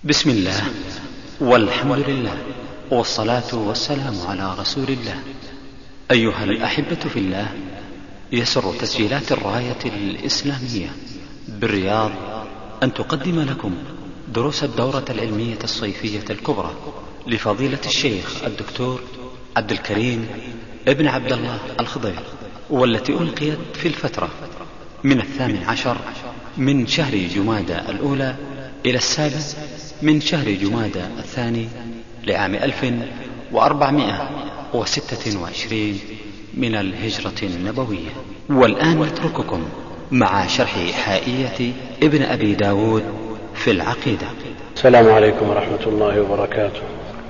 بسم الله والحمد لله والصلاة والسلام على رسول الله. أيها الأحبة في الله، يسر تسجيلات الراية الإسلامية بالرياض أن تقدم لكم دروس الدورة العلمية الصيفية الكبرى لفضيلة الشيخ الدكتور عبد الكريم ابن عبد الله الخضير، والتي ألقيت في الفترة من 18 من شهر جمادى الأولى إلى 7 من شهر جمادى الثاني لعام 1426 من الهجرة النبوية. والآن نترككم مع شرح حائية ابن أبي داود في العقيدة. السلام عليكم ورحمة الله وبركاته.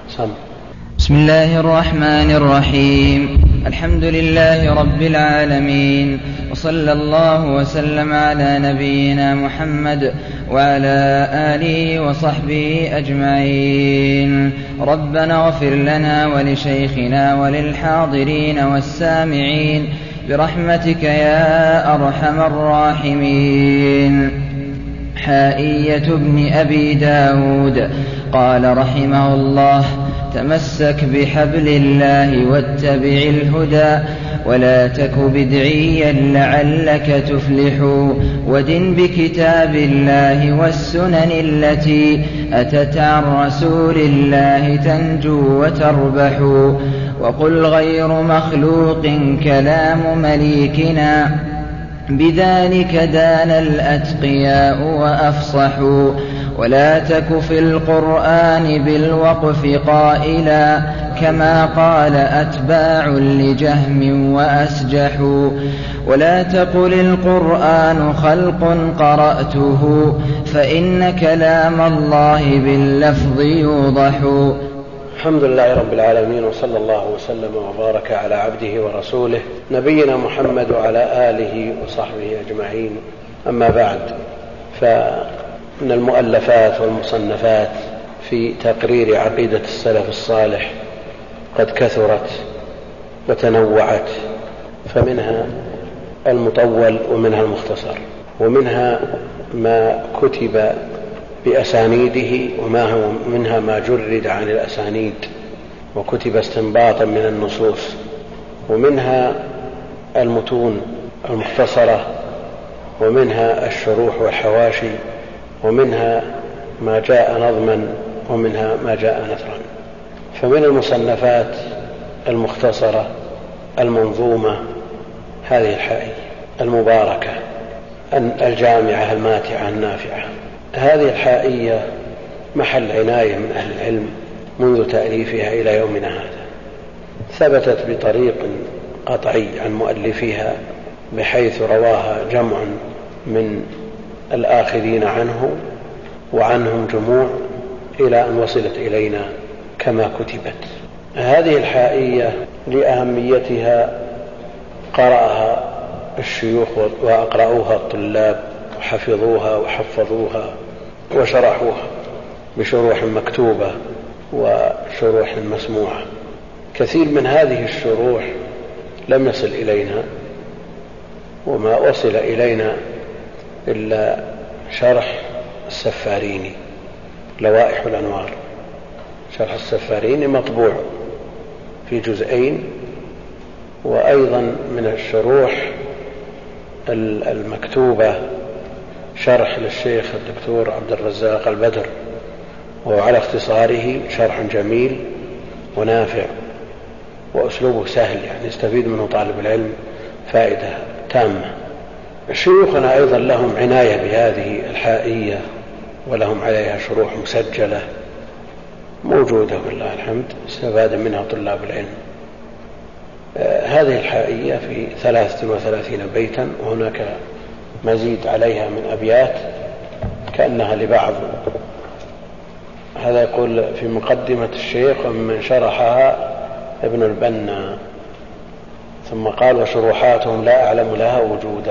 بسم الله الرحمن الرحيم. الحمد لله رب العالمين، وصلى الله وسلم على نبينا محمد وعلى آله وصحبه أجمعين. ربنا اغفر لنا ولشيخنا وللحاضرين والسامعين برحمتك يا أرحم الراحمين. حائية ابن أبي داود قال رحمه الله: تمسك بحبل الله واتبع الهدى ولا تك بدعيا لعلك تفلح، ودن بكتاب الله والسنن التي أتت عن رسول الله تنجو وتربح، وقل غير مخلوق كلام مليكنا بذلك دان الأتقياء وأفصحوا، ولا تك في القرآن بالوقف قائلا كما قال أتباع لجهم وأسجحوا، ولا تقل القرآن خلق قرأته فإن كلام الله باللفظ يوضح. الحمد لله رب العالمين، وصلى الله وسلم وبارك على عبده ورسوله نبينا محمد وعلى آله وصحبه أجمعين. أما بعد، فإن المؤلفات والمصنفات في تقرير عقيدة السلف الصالح قد كثرت وتنوعت، فمنها المطول ومنها المختصر، ومنها ما كتب بأسانيده ومنها ما جرد عن الأسانيد وكتب استنباطا من النصوص، ومنها المتون المختصرة، ومنها الشروح والحواشي، ومنها ما جاء نظما، ومنها ما جاء نثرا. فمن المصنفات المختصرة المنظومة هذه الحائية المباركة الجامعة الماتعة النافعة. هذه الحائية محل عناية من أهل العلم منذ تأليفها إلى يومنا هذا، ثبتت بطريق قطعي عن مؤلفها بحيث رواها جمع من الآخذين عنه وعنهم جموع إلى أن وصلت إلينا كما كتبت. هذه الحائية لأهميتها قرأها الشيوخ وأقرأوها الطلاب وحفظوها وحفظوها وشرحوها بشروح مكتوبة وشروح مسموعة. كثير من هذه الشروح لم يصل إلينا، وما وصل إلينا إلا شرح السفاريني لوائح الأنوار. شرح السفاريني مطبوع في جزئين، وأيضا من الشروح المكتوبة شرح للشيخ الدكتور عبد الرزاق البدر، وعلى اختصاره شرح جميل ونافع وأسلوبه سهل، يعني يستفيد منه طالب العلم فائدة تامة. شيوخنا أيضا لهم عناية بهذه الحائية ولهم عليها شروح مسجلة موجودة والله الحمد، استفاد منها طلاب العلم. هذه الحائية في 33 بيتا، وهناك مزيد عليها من أبيات كأنها لبعض. هذا يقول في مقدمة الشيخ: ومن شرحها ابن البنا، ثم قال: وشروحاتهم لا أعلم لها وجودا.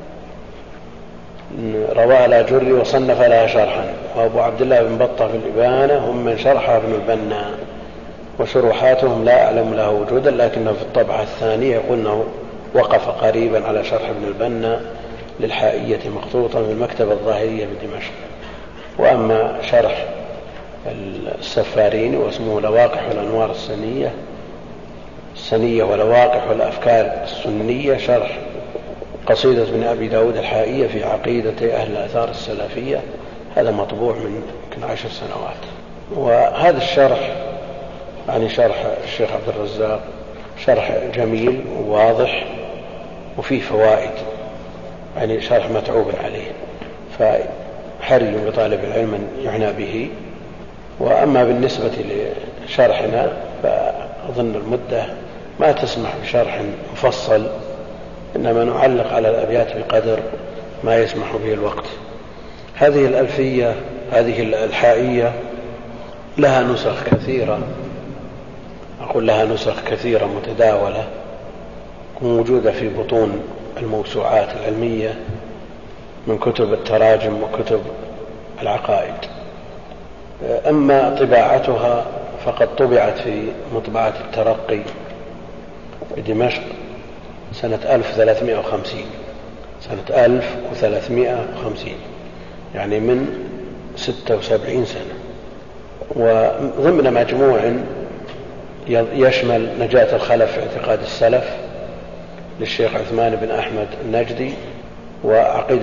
رواها الآجري وصنف لها شرحا، وأبو عبد الله بن بطة في الإبانة هم من شرحها ابن البنا، وشروحاتهم لا أعلم لها وجودا، لكنه في الطبعة الثانية يقول أنه وقف قريبا على شرح ابن البنا للحائية مخطوطا في المكتبة الظاهرية بدمشق. وأما شرح السفاريني، واسمه لواقح الأنوار السنية ولواقح الأفكار السنية، شرح قصيدة ابن أبي داود الحائية في عقيدة أهل الآثار السلفية. هذا مطبوع من يمكن 10 سنوات. وهذا الشرح يعني شرح الشيخ عبد الرزاق شرح جميل وواضح وفيه فوائد، يعني شرح متعوب عليه، فحري بطالب العلم أن يعنى به. وأما بالنسبة لشرحنا فأظن المدة ما تسمح بشرح مفصل، إنما نعلق على الأبيات بقدر ما يسمح به الوقت. هذه الألفية، هذه الحائية لها نسخ كثيرة، أقول لها نسخ كثيرة متداولة موجودة في بطون الموسوعات العلمية من كتب التراجم وكتب العقائد. أما طباعتها فقد طبعت في مطبعة الترقي بدمشق سنة 1350، سنة 1350، يعني من 76 سنة، وضمن مجموع يشمل نجاة الخلف في اعتقاد السلف للشيخ عثمان بن أحمد النجدي، وعقيدة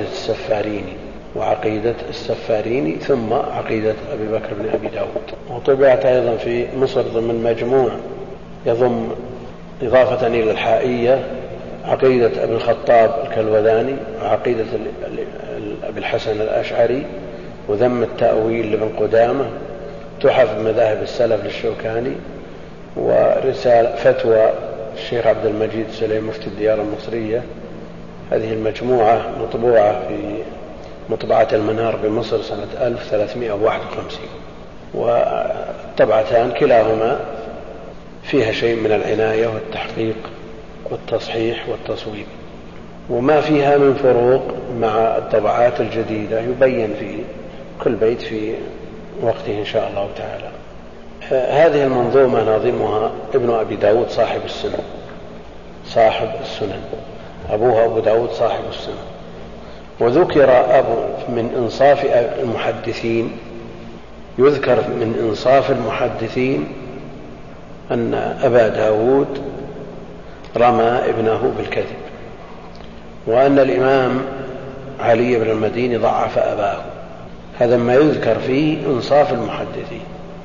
السفاريني، ثم عقيدة أبي بكر بن أبي داود. وطبعت أيضا في مصر ضمن مجموع يضم إضافة إلى الحائية عقيدة أبي الخطاب الكلوذاني، وعقيدة أبي الحسن الأشعري، وذم التأويل لابن قدامة، تحف مذاهب السلف للشوكاني، ورسالة فتوى الشيخ عبد المجيد سليم مفتي الديار المصرية. هذه المجموعة مطبوعة في مطبعة المنار بمصر سنة 1351، والطبعتان كلاهما فيها شيء من العناية والتحقيق والتصحيح والتصويب، وما فيها من فروق مع الطبعات الجديدة يبين في كل بيت في وقته إن شاء الله تعالى. هذه المنظومة ناظمها ابن أبي داود صاحب السنن، أبوها أبو داود صاحب السنن. وذكر من إنصاف المحدثين، يذكر من إنصاف المحدثين أن أبا داود رمى ابنه بالكذب، وأن الإمام علي بن المديني ضعف أباه. هذا ما يذكر فيه إنصاف المحدثين.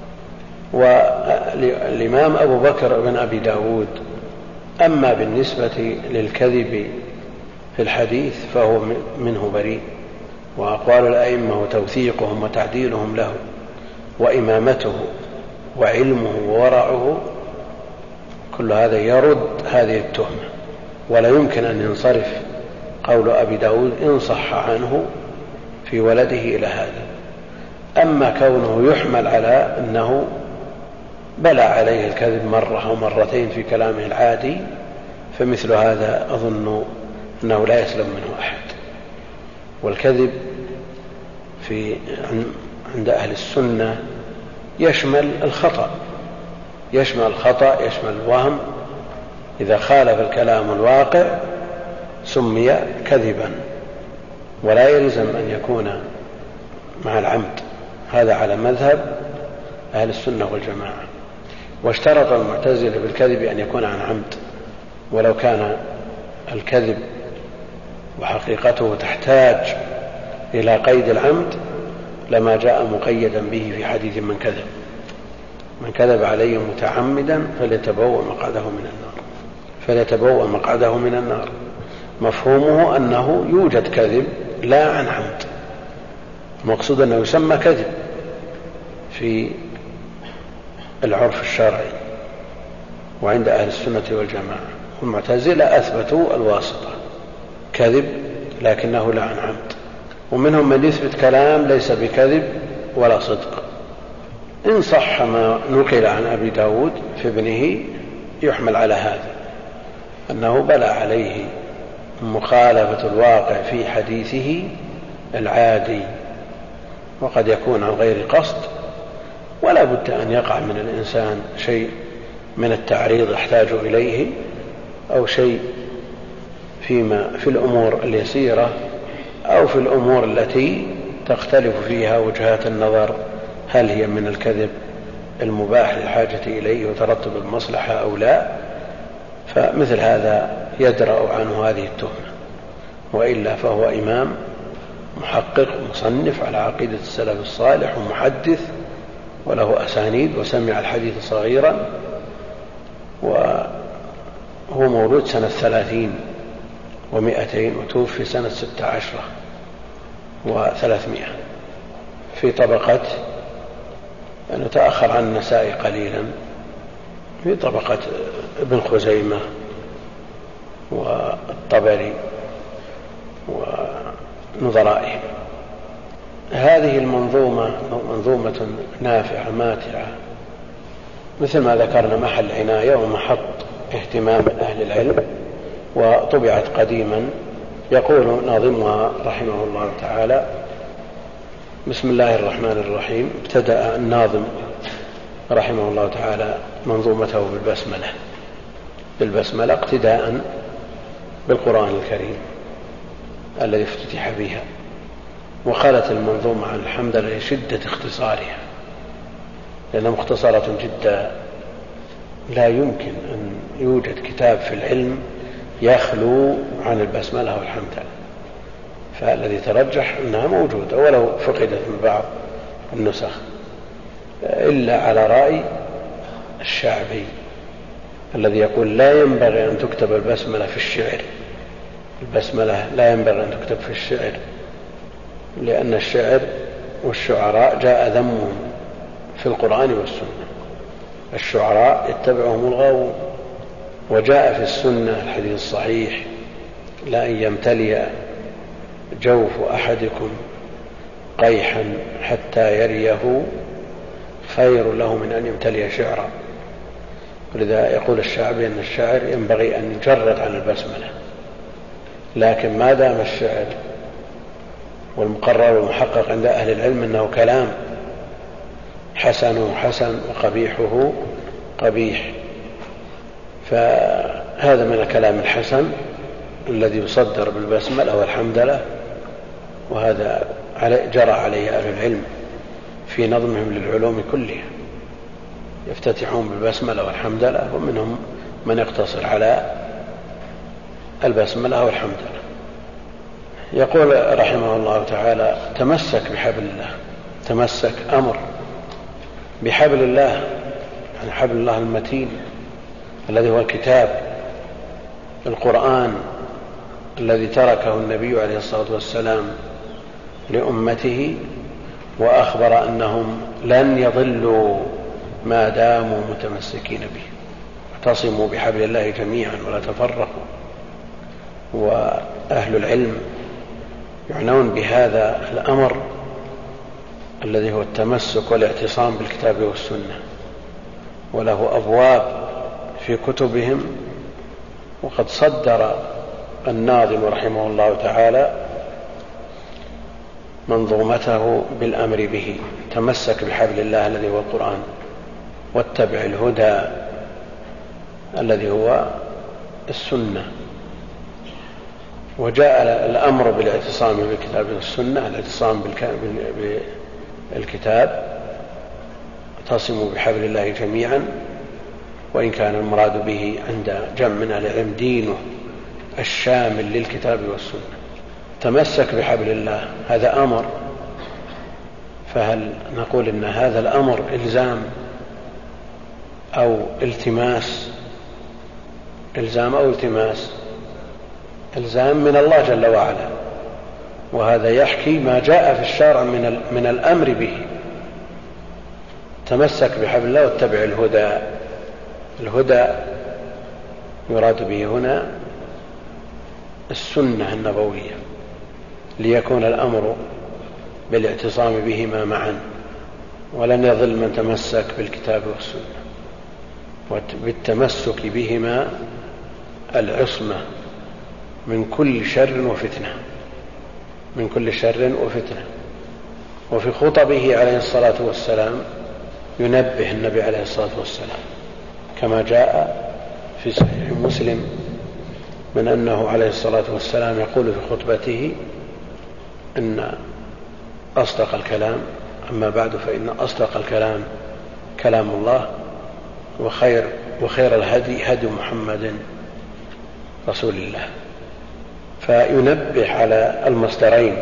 والإمام أبو بكر بن أبي داود أما بالنسبة للكذب في الحديث فهو منه بريء، وأقوال الأئمة وتوثيقهم وتعديلهم له وإمامته وعلمه وورعه كل هذا يرد هذه التهمة، ولا يمكن أن ينصرف قول أبي داود إن صح عنه في ولده إلى هذا. أما كونه يحمل على أنه بلى عليه الكذب مرة أو مرتين في كلامه العادي، فمثل هذا أظن أنه لا يسلم منه أحد. والكذب عند أهل السنة يشمل الخطأ، يشمل الوهم. إذا خالف الكلام الواقع سمي كذبا، ولا يلزم أن يكون مع العمد. هذا على مذهب أهل السنة والجماعة. واشترط المعتزلة بالكذب أن يكون عن عمد، ولو كان الكذب وحقيقته تحتاج إلى قيد العمد لما جاء مقيدا به في حديث من كذب علي متعمدا فليتبوأ مقعده من النار. مفهومه أنه يوجد كذب لا عن عمد، المقصود أنه يسمى كذب في العرف الشرعي وعند أهل السنة والجماعة. والمعتزلة أثبتوا الواسطة، كذب لكنه لا عن عمد. ومنهم من يثبت كلام ليس بكذب ولا صدق. إن صح ما نقل عن أبي داود في ابنه يحمل على هذا، أنه بلى عليه مخالفة الواقع في حديثه العادي، وقد يكون عن غير قصد، ولا بد أن يقع من الإنسان شيء من التعريض يحتاج إليه، أو شيء في الأمور اليسيرة أو في الأمور التي تختلف فيها وجهات النظر هل هي من الكذب المباح للحاجة إليه وترتب المصلحة أو لا، فمثل هذا يدرأ عنه هذه التهمة. وإلا فهو إمام محقق مصنف على عقيدة السلف الصالح ومحدث وله أسانيد، وسمع الحديث صغيرا، وهو مولود سنة 30 و200 وتوفي سنة 16 و300 في طبقة، أنه تأخر عن النسائي قليلا، في طبقة ابن خزيمة والطبري ونظرائهم. هذه المنظومة منظومة نافعة ماتعة، مثل ما ذكرنا محل عناية ومحط اهتمام أهل العلم، وطبعت قديما. يقول ناظمها رحمه الله تعالى: بسم الله الرحمن الرحيم. ابتدأ الناظم رحمه الله تعالى منظومته بالبسملة اقتداء بالقرآن الكريم الذي افتتح بها، وخلت المنظومة عن الحمد لله لشدة اختصارها، لأنها مختصرة جدا. لا يمكن أن يوجد كتاب في العلم يخلو عن البسملة والحمد لله، فالذي ترجح أنها موجودة ولو فقدت من بعض النسخ، إلا على رأي الشعبي الذي يقول لا ينبغي أن تكتب البسملة في الشعر. البسملة لا ينبغي أن تكتب في الشعر، لأن الشعر والشعراء جاء ذمهم في القرآن والسنة. الشعراء يتبعهم الغاوون، وجاء في السنة الحديث الصحيح: لأن يمتلئ جوف أحدكم قيحا حتى يريه خير له من أن يمتلئ شعرا. ولذا يقول الشعبي أن الشاعر ينبغي أن يجرد عن البسملة، لكن ما دام الشعر والمقرر والمحقق عند أهل العلم أنه كلام حسنه حسن وقبيحه قبيح، فهذا من الكلام الحسن الذي يصدر بالبسملة والحمد لله، وهذا جرى عليه أهل العلم في نظمهم للعلوم كلها، يفتتحون بالبسملة والحمد لله، ومنهم من يقتصر على البسملة والحمد لله. يقول رحمه الله تعالى: تمسك بحبل الله. تمسك أمر بحبل الله، يعني حبل الله المتين الذي هو الكتاب، القرآن الذي تركه النبي عليه الصلاة والسلام لأمته، وأخبر أنهم لن يضلوا ما داموا متمسكين به. اعتصموا بحبل الله جميعا ولا تفرقوا. وأهل العلم يعنون بهذا الأمر الذي هو التمسك والاعتصام بالكتاب والسنة، وله أبواب في كتبهم. وقد صدر الناظم رحمه الله تعالى منظومته بالأمر به: تمسك بحبل الله الذي هو القرآن، واتبع الهدى الذي هو السنة. وجاء الأمر بالاعتصام بالكتاب والسنة، الاعتصام بالكتاب، اعتصموا بحبل الله جميعا، وإن كان المراد به عند جمع من أهل العلم دينه الشامل للكتاب والسنة. تمسك بحبل الله، هذا أمر، فهل نقول إن هذا الأمر إلزام أو التماس؟ إلزام أو التماس؟ إلزام من الله جل وعلا، وهذا يحكي ما جاء في الشرع من الأمر به. تمسك بحبل الله واتبع الهدى. الهدى يراد به هنا السنة النبوية، ليكون الأمر بالاعتصام بهما معا، ولن يضل من تمسك بالكتاب والسنة. وبالتمسك بهما العصمة من كل شر وفتنة، من كل شر وفتنة. وفي خطبه عليه الصلاة والسلام ينبه النبي عليه الصلاة والسلام كما جاء في صحيح مسلم من أنه عليه الصلاة والسلام يقول في خطبته إن أصدق الكلام أما بعد، فإن أصدق الكلام كلام الله، وخير الهدي هدي محمد رسول الله. فينبه على المصدرين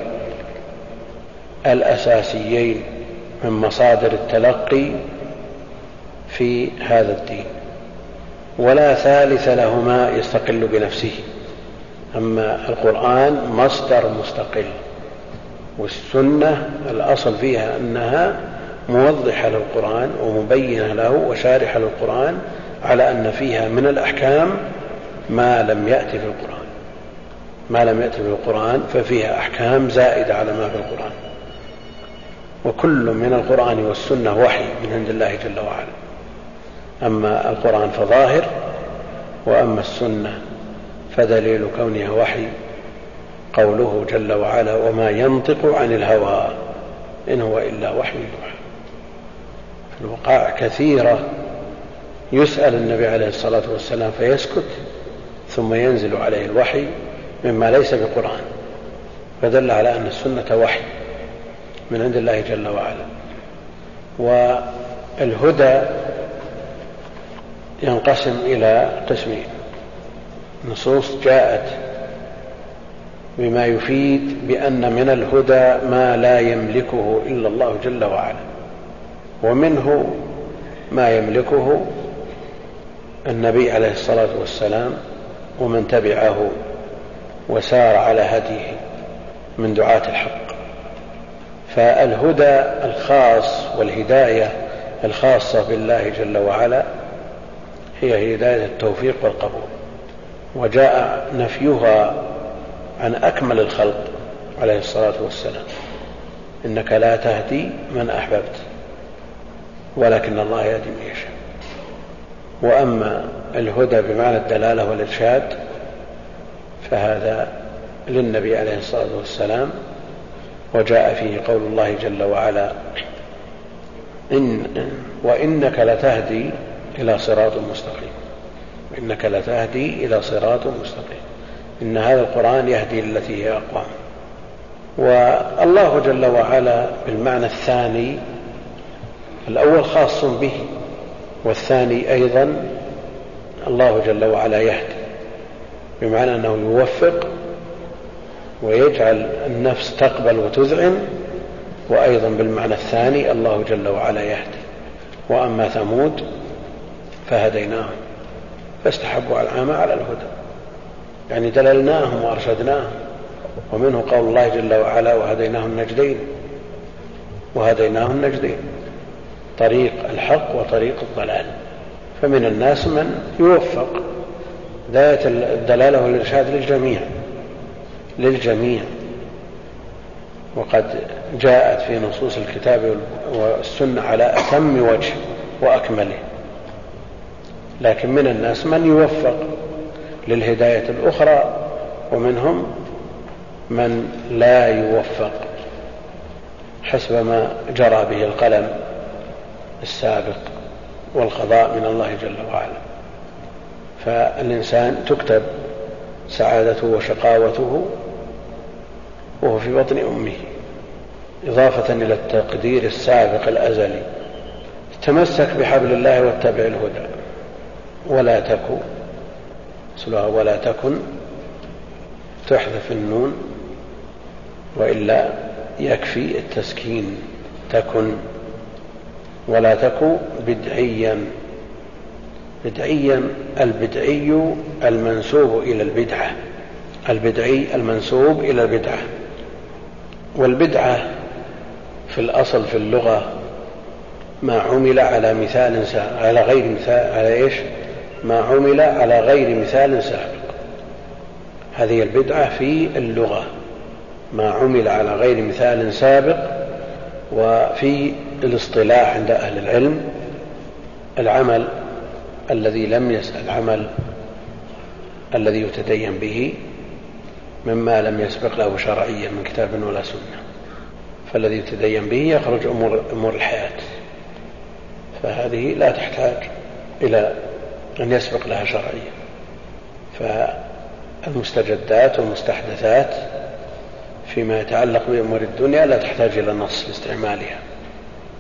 الأساسيين من مصادر التلقي في هذا الدين، ولا ثالث لهما يستقل بنفسه. أما القرآن مصدر مستقل، والسنة الأصل فيها أنها موضحة للقرآن ومبينة له وشارحة للقرآن، على أن فيها من الأحكام ما لم يأتي في القرآن، ففيها أحكام زائدة على ما في القرآن. وكل من القرآن والسنة وحي من عند الله جل وعلا. أما القرآن فظاهر، وأما السنة فدليل كونها وحي قوله جل وعلا: وما ينطق عن الهوى إن هو إلا وحي يوحى. في الوقائع كثيرة يسأل النبي عليه الصلاة والسلام فيسكت، ثم ينزل عليه الوحي مما ليس بقرآن، فدل على أن السنة وحي من عند الله جل وعلا. والهدى ينقسم إلى قسمين: نصوص جاءت بما يفيد بأن من الهدى ما لا يملكه إلا الله جل وعلا، ومنه ما يملكه النبي عليه الصلاة والسلام ومن تبعه وسار على هديه من دعاة الحق. فالهدى الخاص والهداية الخاصة بالله جل وعلا هي هداية التوفيق والقبول، وجاء نفيها عن أكمل الخلق عليه الصلاة والسلام: إنك لا تهدي من أحببت ولكن الله يهدي من يشاء. وأما الهدى بمعنى الدلالة والإرشاد فهذا للنبي عليه الصلاة والسلام، وجاء فيه قول الله جل وعلا: وإنك لتهدي إلى صراط مستقيم. وإنك لتهدي إلى صراط مستقيم. إن هذا القرآن يهدي للتي هي أقوم. والله جل وعلا بالمعنى الثاني، الأول خاص به، والثاني أيضا الله جل وعلا يهدي، بمعنى أنه يوفق ويجعل النفس تقبل وتذعن، وأيضا بالمعنى الثاني الله جل وعلا يهدي. وأما ثمود فهديناهم فاستحبوا العامى على الهدى، يعني دللناهم وأرشدناهم. ومنه قول الله جل وعلا: وهديناه النجدين، طريق الحق وطريق الضلال. فمن الناس من يوفق هداية الدلالة والإرشاد للجميع، وقد جاءت في نصوص الكتاب والسنة على أتم وجه وأكمله. لكن من الناس من يوفق للهداية الأخرى، ومنهم من لا يوفق حسب ما جرى به القلم السابق والقضاء من الله جل وعلا. فالإنسان تكتب سعادته وشقاوته وهو في بطن أمه، إضافة إلى التقدير السابق الأزلي. تمسك بحبل الله واتبع الهدى، ولا تكن تحذف النون، وإلا يكفي التسكين تكن. ولا تكن بدعيا. البدعي المنسوب إلى البدعة. والبدعة في الأصل في اللغة ما عمل على مثال على غير مثال على إيش؟ ما عمل على غير مثال سابق. هذه البدعة في اللغة، ما عمل على غير مثال سابق. وفي الاصطلاح عند أهل العلم العمل الذي يتدين به مما لم يسبق له شرعيا من كتاب ولا سنة، فالذي يتدين به يخرج أمور الحياة، فهذه لا تحتاج إلى أن يسبق لها شرعيا. فالمستجدات والمستحدثات فيما يتعلق بأمور الدنيا لا تحتاج إلى نص لاستعمالها،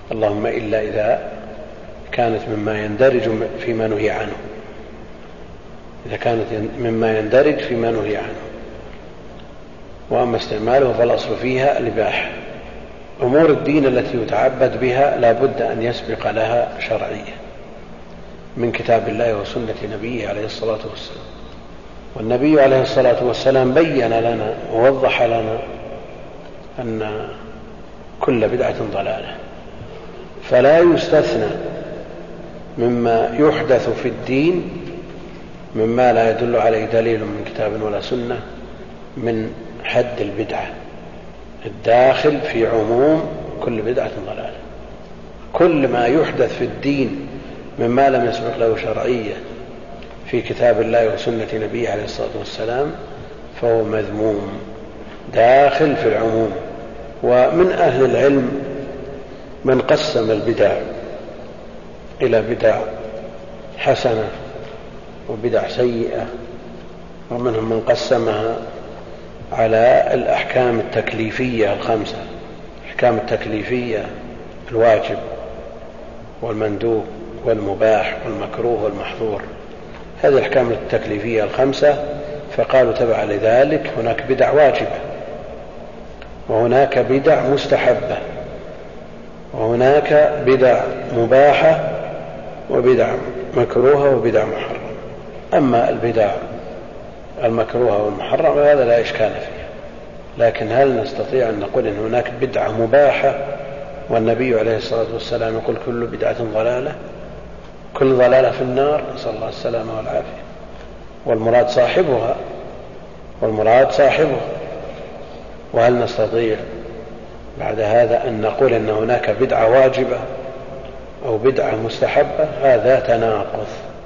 اللهم إلا إذا كانت مما يندرج فيما نهي عنه، إذا كانت مما يندرج فيما نهي عنه. وأما استعماله فالأصل فيها الإباحة. أمور الدين التي يتعبد بها لا بد أن يسبق لها شرعية من كتاب الله وسنة نبيه عليه الصلاة والسلام. والنبي عليه الصلاة والسلام بين لنا ووضح لنا أن كل بدعة ضلالة، فلا يستثنى مما يحدث في الدين مما لا يدل عليه دليل من كتاب ولا سنة من حد البدعة الداخل في عموم كل بدعة ضلالة. كل ما يحدث في الدين مما لم يسبق له شرعية في كتاب الله وسنة نبيه عليه الصلاة والسلام فهو مذموم داخل في العموم. ومن أهل العلم من قسم البدع إلى بدع حسنة وبدع سيئة، ومنهم من قسمها على الأحكام التكليفية الخمسة: الأحكام التكليفية الواجب والمندوب والمباح والمكروه والمحظور، هذه الأحكام التكليفية الخمسة. فقالوا تبع لذلك هناك بدع واجبة، وهناك بدع مستحبة، وهناك بدع مباحة، وبدع مكروهة، وبدع محرمة. أما البدع المكروهة والمحرمة هذا لا إشكال فيها، لكن هل نستطيع أن نقول إن هناك بدعة مباحة والنبي عليه الصلاة والسلام يقول كل بدعة ضلالة، كل ضلالة في النار، نسأل الله السلامة والعافية، والمراد صاحبها. وهل نستطيع بعد هذا أن نقول أن هناك بدعة واجبة أو بدعة مستحبة؟ هذا تناقض،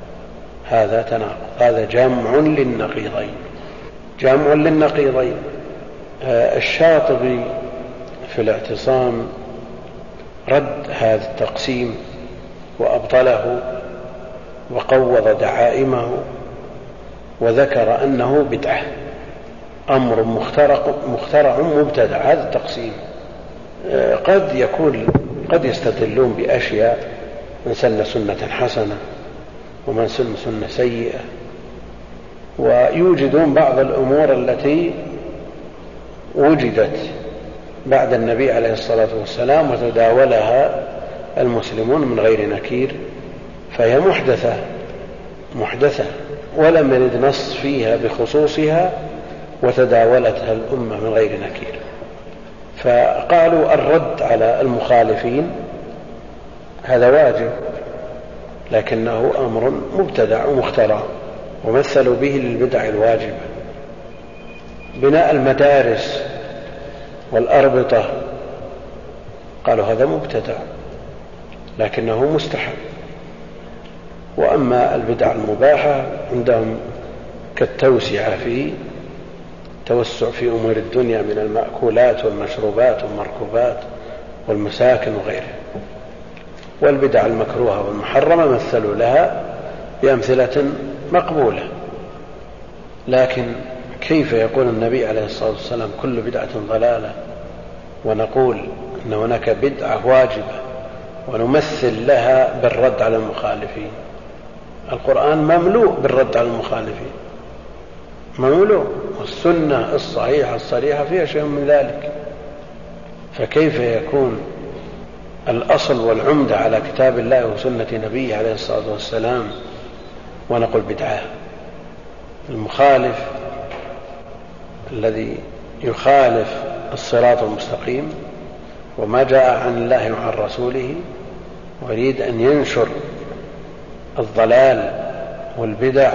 هذا جمع للنقيضين. الشاطبي في الاعتصام رد هذا التقسيم وأبطله وقوض دعائمه، وذكر أنه بدعة، أمر مخترع مبتدع. هذا التقسيم قد يستدلون بأشياء: من سن سنة حسنة، ومن سن سنة سيئة، ويوجدون بعض الأمور التي وجدت بعد النبي عليه الصلاة والسلام وتداولها المسلمون من غير نكير، فهي محدثة ولم يرد نص فيها بخصوصها وتداولتها الأمة من غير نكير. فقالوا الرد على المخالفين هذا واجب، لكنه أمر مبتدع ومخترع، ومثلوا به للبدع الواجبة. بناء المدارس والأربطة قالوا هذا مبتدع لكنه مستحب. وأما البدع المباحة عندهم كالتوسع في أمور الدنيا من المأكولات والمشروبات والمركوبات والمساكن وغيرها. والبدع المكروهة والمحرمة مثلوا لها بأمثلة مقبولة. لكن كيف يقول النبي عليه الصلاة والسلام كل بدعة ضلالة، ونقول أن هناك بدعة واجبة ونمثل لها بالرد على المخالفين؟ القرآن مملوء بالرد على المخالفين، مملوء، والسنة الصحيحة الصريحة فيها شيء من ذلك. فكيف يكون الأصل والعمدة على كتاب الله وسنة نبيه عليه الصلاة والسلام ونقول بدعة؟ المخالف الذي يخالف الصراط المستقيم وما جاء عن الله وعن رسوله ويريد أن ينشر الضلال والبدع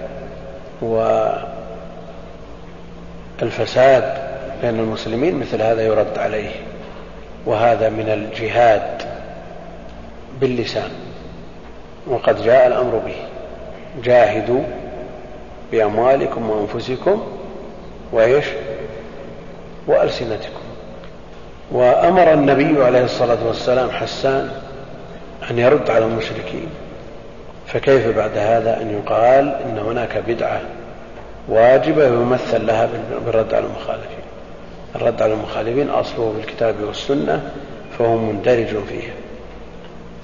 والفساد بين المسلمين، مثل هذا يرد عليه. وهذا من الجهاد باللسان، وقد جاء الأمر به: جاهدوا بأموالكم وأنفسكم وألسنتكم. وأمر النبي عليه الصلاة والسلام حسان أن يرد على المشركين، فكيف بعد هذا أن يقال إن هناك بدعة واجبة يمثل لها بالرد على المخالفين؟ الرد على المخالفين أصله بالكتاب والسنة، فهو مندرج فيها.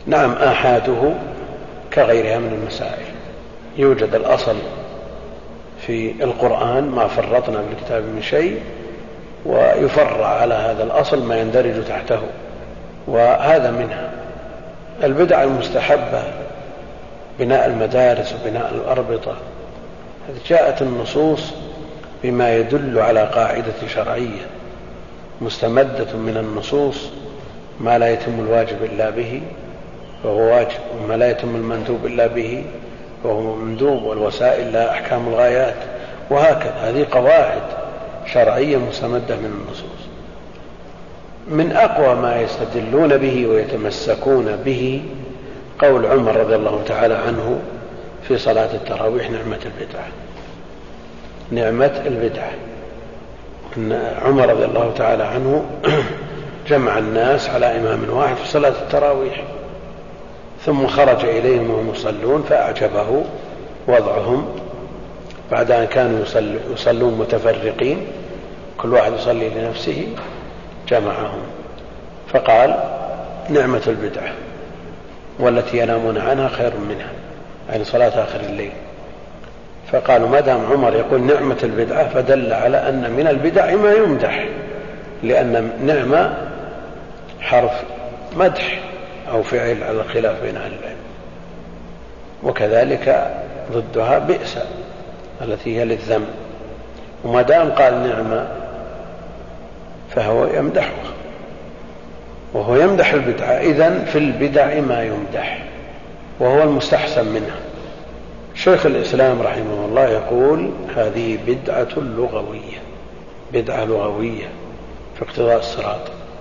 نعم آحاده كغيرها من المسائل. يوجد الأصل في القرآن ما فرطنا بالكتاب من شيء، ويفرع على هذا الأصل ما يندرج تحته، وهذا منها. البدع المستحبة بناء المدارس وبناء الأربطة، جاءت النصوص بما يدل على قاعدة شرعية مستمدة من النصوص. ما لا يتم الواجب إلا به فهو واجب، وما لا يتم المندوب إلا به فهو مندوب، والوسائل لها أحكام الغايات، وهكذا. هذه قواعد شرعية مستمدة من النصوص. من أقوى ما يستدلون به ويتمسكون به قول عمر رضي الله تعالى عنه في صلاة التراويح: نعمة البدعة. نعمة البدعة. إن عمر رضي الله تعالى عنه جمع الناس على إمام واحد في صلاة التراويح، ثم خرج إليهم وهم يصلون فأعجبه وضعهم بعد أن كانوا يصلون متفرقين، كل واحد يصلي لنفسه، جمعهم فقال: نعمة البدعة، والتي ينامون عنها خير منها، يعني صلاة آخر الليل. فقالوا ما دام عمر يقول نعمة البدعة فدل على أن من البدع ما يمدح، لأن نعمة حرف مدح أو فعل على الخلاف بين أهل العلم. وكذلك ضدها بئس التي هي للذم، وما دام قال نعمة فهو يمدحها، وهو يمدح البدعة. إذن في البدع ما يمدح وهو المستحسن منها. شيخ الإسلام رحمه الله يقول: هذه بدعة لغوية، بدعة لغوية في اقتضاء الصراط.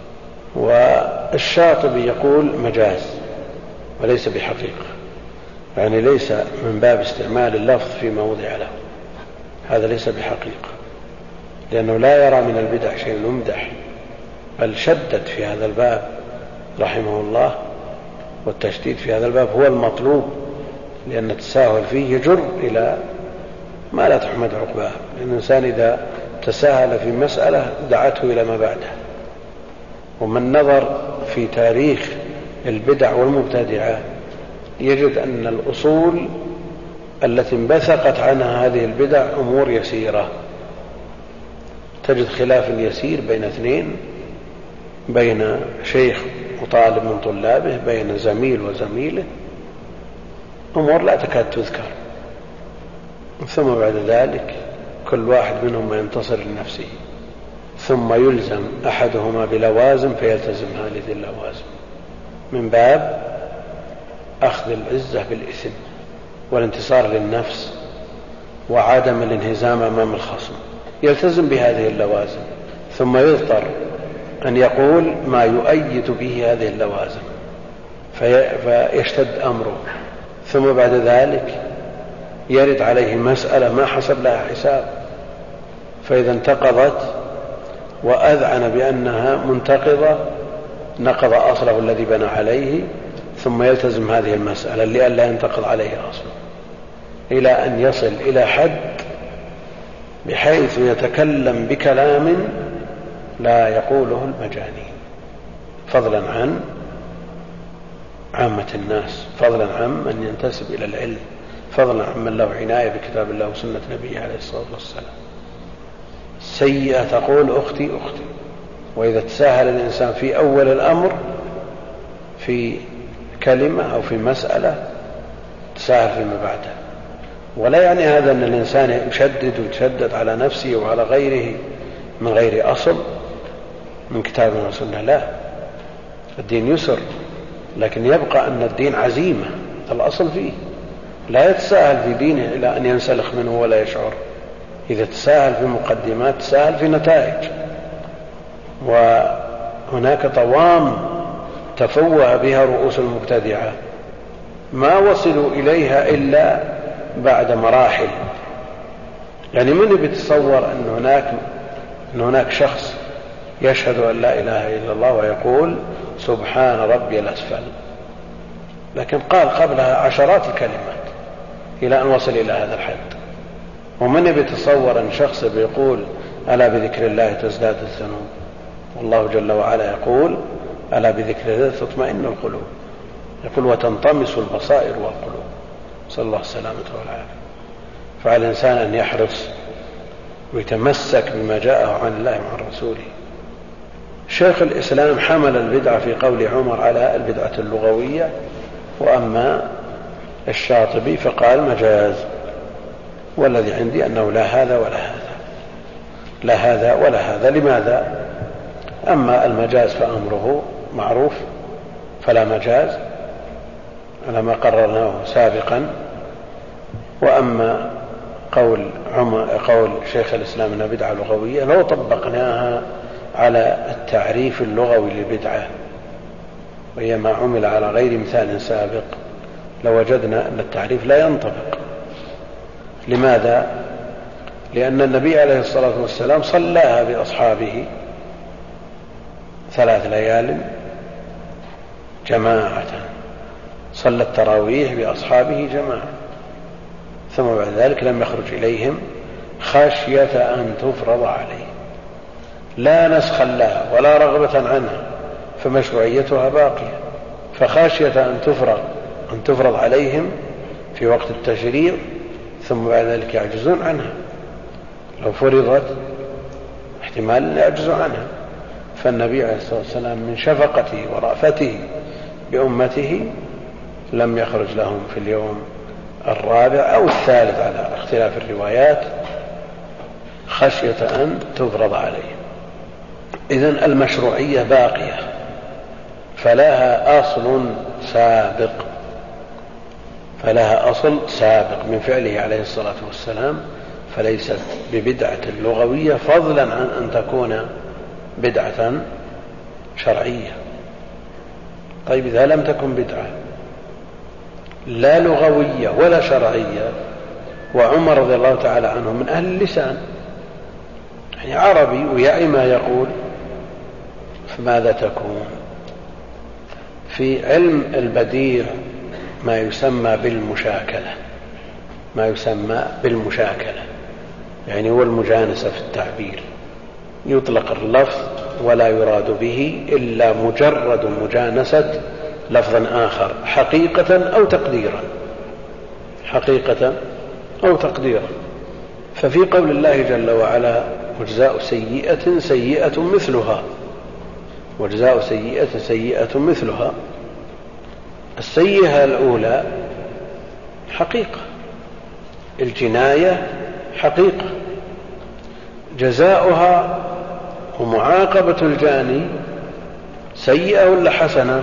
والشاطبي يقول مجاز وليس بحقيقة، يعني ليس من باب استعمال اللفظ فيما وضع له، هذا ليس بحقيقة، لأنه لا يرى من البدع شيء يمدح، بل شدد في هذا الباب رحمه الله، والتشديد في هذا الباب هو المطلوب، لأن التساهل فيه يجر إلى ما لا تحمد عقباه. لأن الإنسان إذا تساهل في مسألة دعته إلى ما بعدها. ومن نظر في تاريخ البدع والمبتدعة يجد أن الأصول التي انبثقت عنها هذه البدع أمور يسيرة. تجد خلاف يسير بين اثنين، بين شيخ وطالب من طلابه، بين زميل وزميله، أمور لا تكاد تذكر، ثم بعد ذلك كل واحد منهم ينتصر لنفسه، ثم يلزم أحدهما بلوازم فيلتزم هذه اللوازم من باب أخذ العزة بالإثم والانتصار للنفس وعدم الانهزام أمام الخصم، يلتزم بهذه اللوازم، ثم يضطر أن يقول ما يؤيد به هذه اللوازم فيشتد أمره، ثم بعد ذلك يرد عليه مسألة ما حسب لها حساب، فإذا انتقضت وأذعن بأنها منتقضة نقض أصله الذي بنى عليه، ثم يلتزم هذه المسألة لئلا ينتقض عليه أصله، إلى أن يصل إلى حد بحيث يتكلم بكلام لا يقوله المجانين، فضلا عن عامة الناس، فضلا عن من ينتسب إلى العلم، فضلا عن من له عناية بكتاب الله وسنة نبيه عليه الصلاة والسلام. سيئة تقول أختي أختي، وإذا تساهل الإنسان في أول الأمر في كلمة أو في مسألة تساهل فيما بعده. ولا يعني هذا أن الإنسان يشدد على نفسه وعلى غيره من غير أصل من كتاب وسنة، لا، الدين يسر، لكن يبقى أن الدين عزيمة الأصل فيه، لا يتساهل في دينه إلى أن ينسلخ منه ولا يشعر. إذا تساهل في مقدمات تساهل في نتائج. وهناك طوام تفوه بها رؤوس المبتدعة ما وصلوا إليها إلا بعد مراحل. يعني من بيتصور أن هناك شخص يشهد أن لا إله إلا الله ويقول سبحان ربي الأسفل، لكن قال قبلها عشرات الكلمات إلى أن وصل إلى هذا الحد. ومن بيتصور أن شخص بيقول ألا بذكر الله تزداد الذنوب، والله جل وعلا يقول ألا بذكر الله تطمئن القلوب. يقول وتنطمس البصائر والقلوب، صلى الله السلامة والعافية. فعلى الإنسان أن يحرص ويتمسك بما جاءه عن الله وعن رسوله. شيخ الإسلام حمل البدعة في قول عمر على البدعة اللغوية، وأما الشاطبي فقال مجاز، والذي عندي أنه لا هذا ولا هذا، لا هذا ولا هذا. لماذا؟ أما المجاز فأمره معروف فلا مجاز على ما قررناه سابقا، وأما قول شيخ الإسلام أنها بدعة لغوية لو طبقناها على التعريف اللغوي للبدعة وهي ما عمل على غير مثال سابق لوجدنا أن التعريف لا ينطبق. لماذا؟ لأن النبي عليه الصلاة والسلام صلاها بأصحابه 3 ليال جماعة، صلى التراويح بأصحابه جماعة، ثم بعد ذلك لم يخرج إليهم خشية أن تفرض عليه، لا نسخا لها ولا رغبة عنها، فمشروعيتها باقية. فخشية أن تفرض عليهم في وقت التشريع ثم بعد ذلك يعجزون عنها، لو فرضت احتمال يعجزوا عنها. فالنبي عليه الصلاة والسلام من شفقته ورأفته بأمته لم يخرج لهم في اليوم 4 أو 3 على اختلاف الروايات خشية أن تفرض عليهم. إذن المشروعية باقية، فلها أصل سابق من فعله عليه الصلاة والسلام، فليست ببدعة لغوية فضلا عن أن تكون بدعة شرعية. طيب إذا لم تكن بدعة لا لغوية ولا شرعية، وعمر رضي الله تعالى عنه من أهل اللسان، يعني عربي ويعي ما يقول، فماذا تكون؟ في علم البديع ما يسمى بالمشاكلة، يعني هو المجانسة في التعبير، يطلق اللفظ ولا يراد به إلا مجرد مجانسة لفظا آخر حقيقة أو تقديرا. ففي قول الله جل وعلا وجزاء سيئة سيئة مثلها، السيئة الأولى حقيقة، الجناية حقيقة، جزاؤها ومعاقبة الجاني سيئة ولا حسنة؟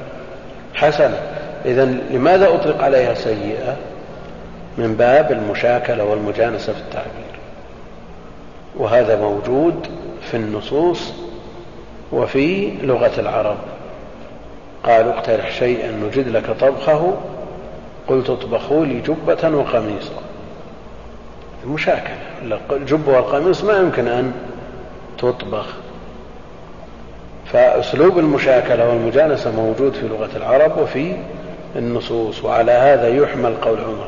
إذن لماذا أطلق عليها سيئة؟ من باب المشاكلة والمجانسة في التعبير، وهذا موجود في النصوص وفي لغة العرب. قالوا اقترح شيئا نجد لك طبخه، قلت اطبخوا لي جبة وقميصا. المشاكلة، الجبة والقميص ما يمكن أن تطبخ، فأسلوب المشاكلة والمجانسة موجود في لغة العرب وفي النصوص، وعلى هذا يحمل قول عمر.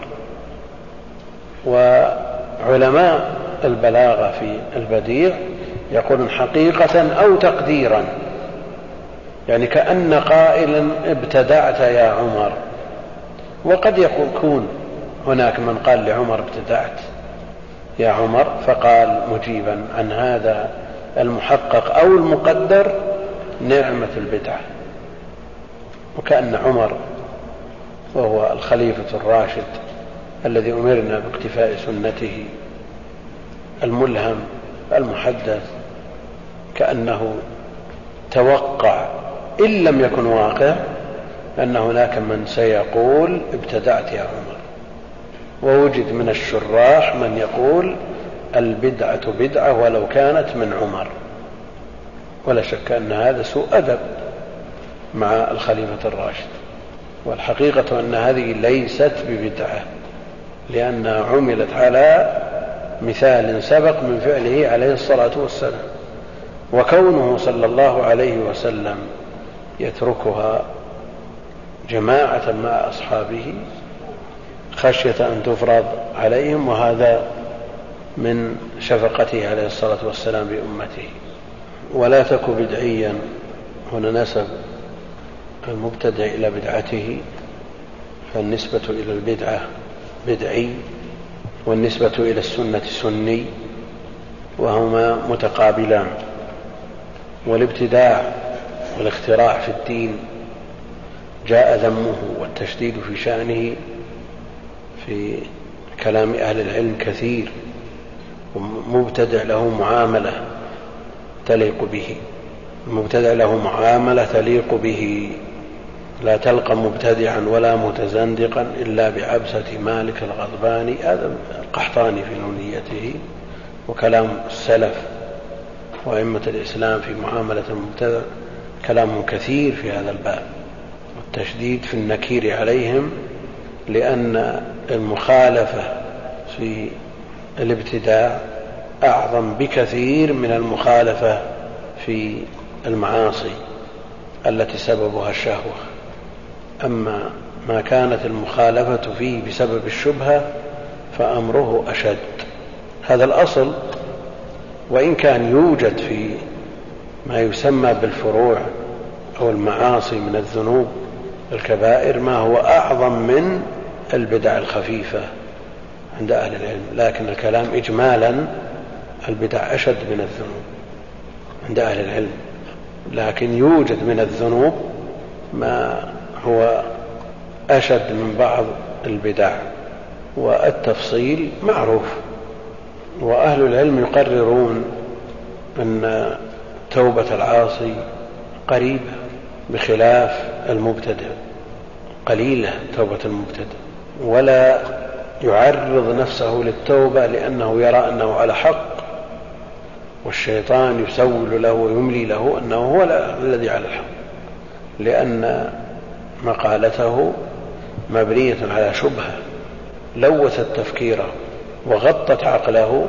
وعلماء البلاغة في البديع يقولون حقيقة أو تقديرا، يعني كأن قائلا ابتدعت يا عمر. وقد يكون هناك من قال لعمر ابتدعت يا عمر، فقال مجيبا عن هذا المحقق أو المقدر نعمة البدعة. وكأن عمر وهو الخليفة الراشد الذي أمرنا باقتفاء سنته الملهم المحدث، كأنه توقع إن لم يكن واقع أن هناك من سيقول ابتدعت يا عمر. ووجد من الشراح من يقول البدعة بدعة ولو كانت من عمر، ولا شك أن هذا سوء أدب مع الخليفة الراشد. والحقيقة أن هذه ليست ببدعة، لأنها عملت على مثال سبق من فعله عليه الصلاة والسلام، وكونه صلى الله عليه وسلم يتركها جماعة مع أصحابه خشية أن تفرض عليهم، وهذا من شفقته عليه الصلاة والسلام بأمته. ولا تك بدعيا، هنا نسب المبتدع إلى بدعته فالنسبة إلى البدعة بدعي، والنسبة إلى السنة سني، وهما متقابلان. والابتداع والاختراع في الدين جاء ذمه والتشديد في شأنه في كلام أهل العلم كثير، ومبتدع له معاملة تليق به، المبتدع له معاملة تليق به. لا تلقى مبتدعا ولا متزندقا إلا بعبسة مالك الغضباني، هذا القحطاني في نونيته، وكلام السلف وأئمة الإسلام في معاملة المبتدع كلام كثير في هذا الباب، والتشديد في النكير عليهم، لأن المخالفة في الابتداع أعظم بكثير من المخالفة في المعاصي التي سببها الشهوة. أما ما كانت المخالفة فيه بسبب الشبهة فأمره أشد. هذا الأصل، وإن كان يوجد في ما يسمى بالفروع أو المعاصي من الذنوب الكبائر ما هو أعظم من البدع الخفيفة عند أهل العلم، لكن الكلام إجمالا البدع أشد من الذنوب عند أهل العلم، لكن يوجد من الذنوب ما هو أشد من بعض البدع، والتفصيل معروف. وأهل العلم يقررون أن توبة العاصي قريبة بخلاف المبتدع، قليلة توبة المبتدع، ولا يعرض نفسه للتوبة لأنه يرى أنه على حق، والشيطان يسول له ويملي له أنه هو الذي على الحق، لأن مقالته مبنية على شبهة لوثت تفكيره وغطت عقله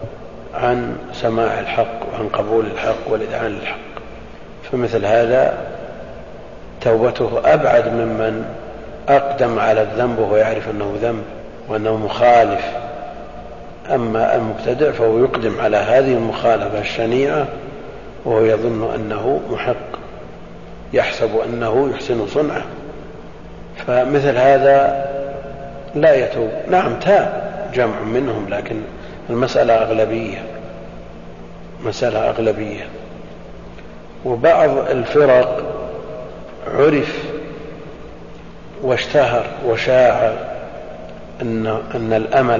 عن سماع الحق وعن قبول الحق والإذعان للحق. فمثل هذا توبته أبعد ممن أقدم على الذنب وهو يعرف أنه ذنب وأنه مخالف. أما المبتدع فهو يقدم على هذه المخالفة الشنيعة وهو يظن أنه محق، يحسب أنه يحسن صنعه، فمثل هذا لا يتوب. نعم تاب جمع منهم، لكن المسألة أغلبية. وبعض الفرق عرف واشتهر وشاع أن الأمل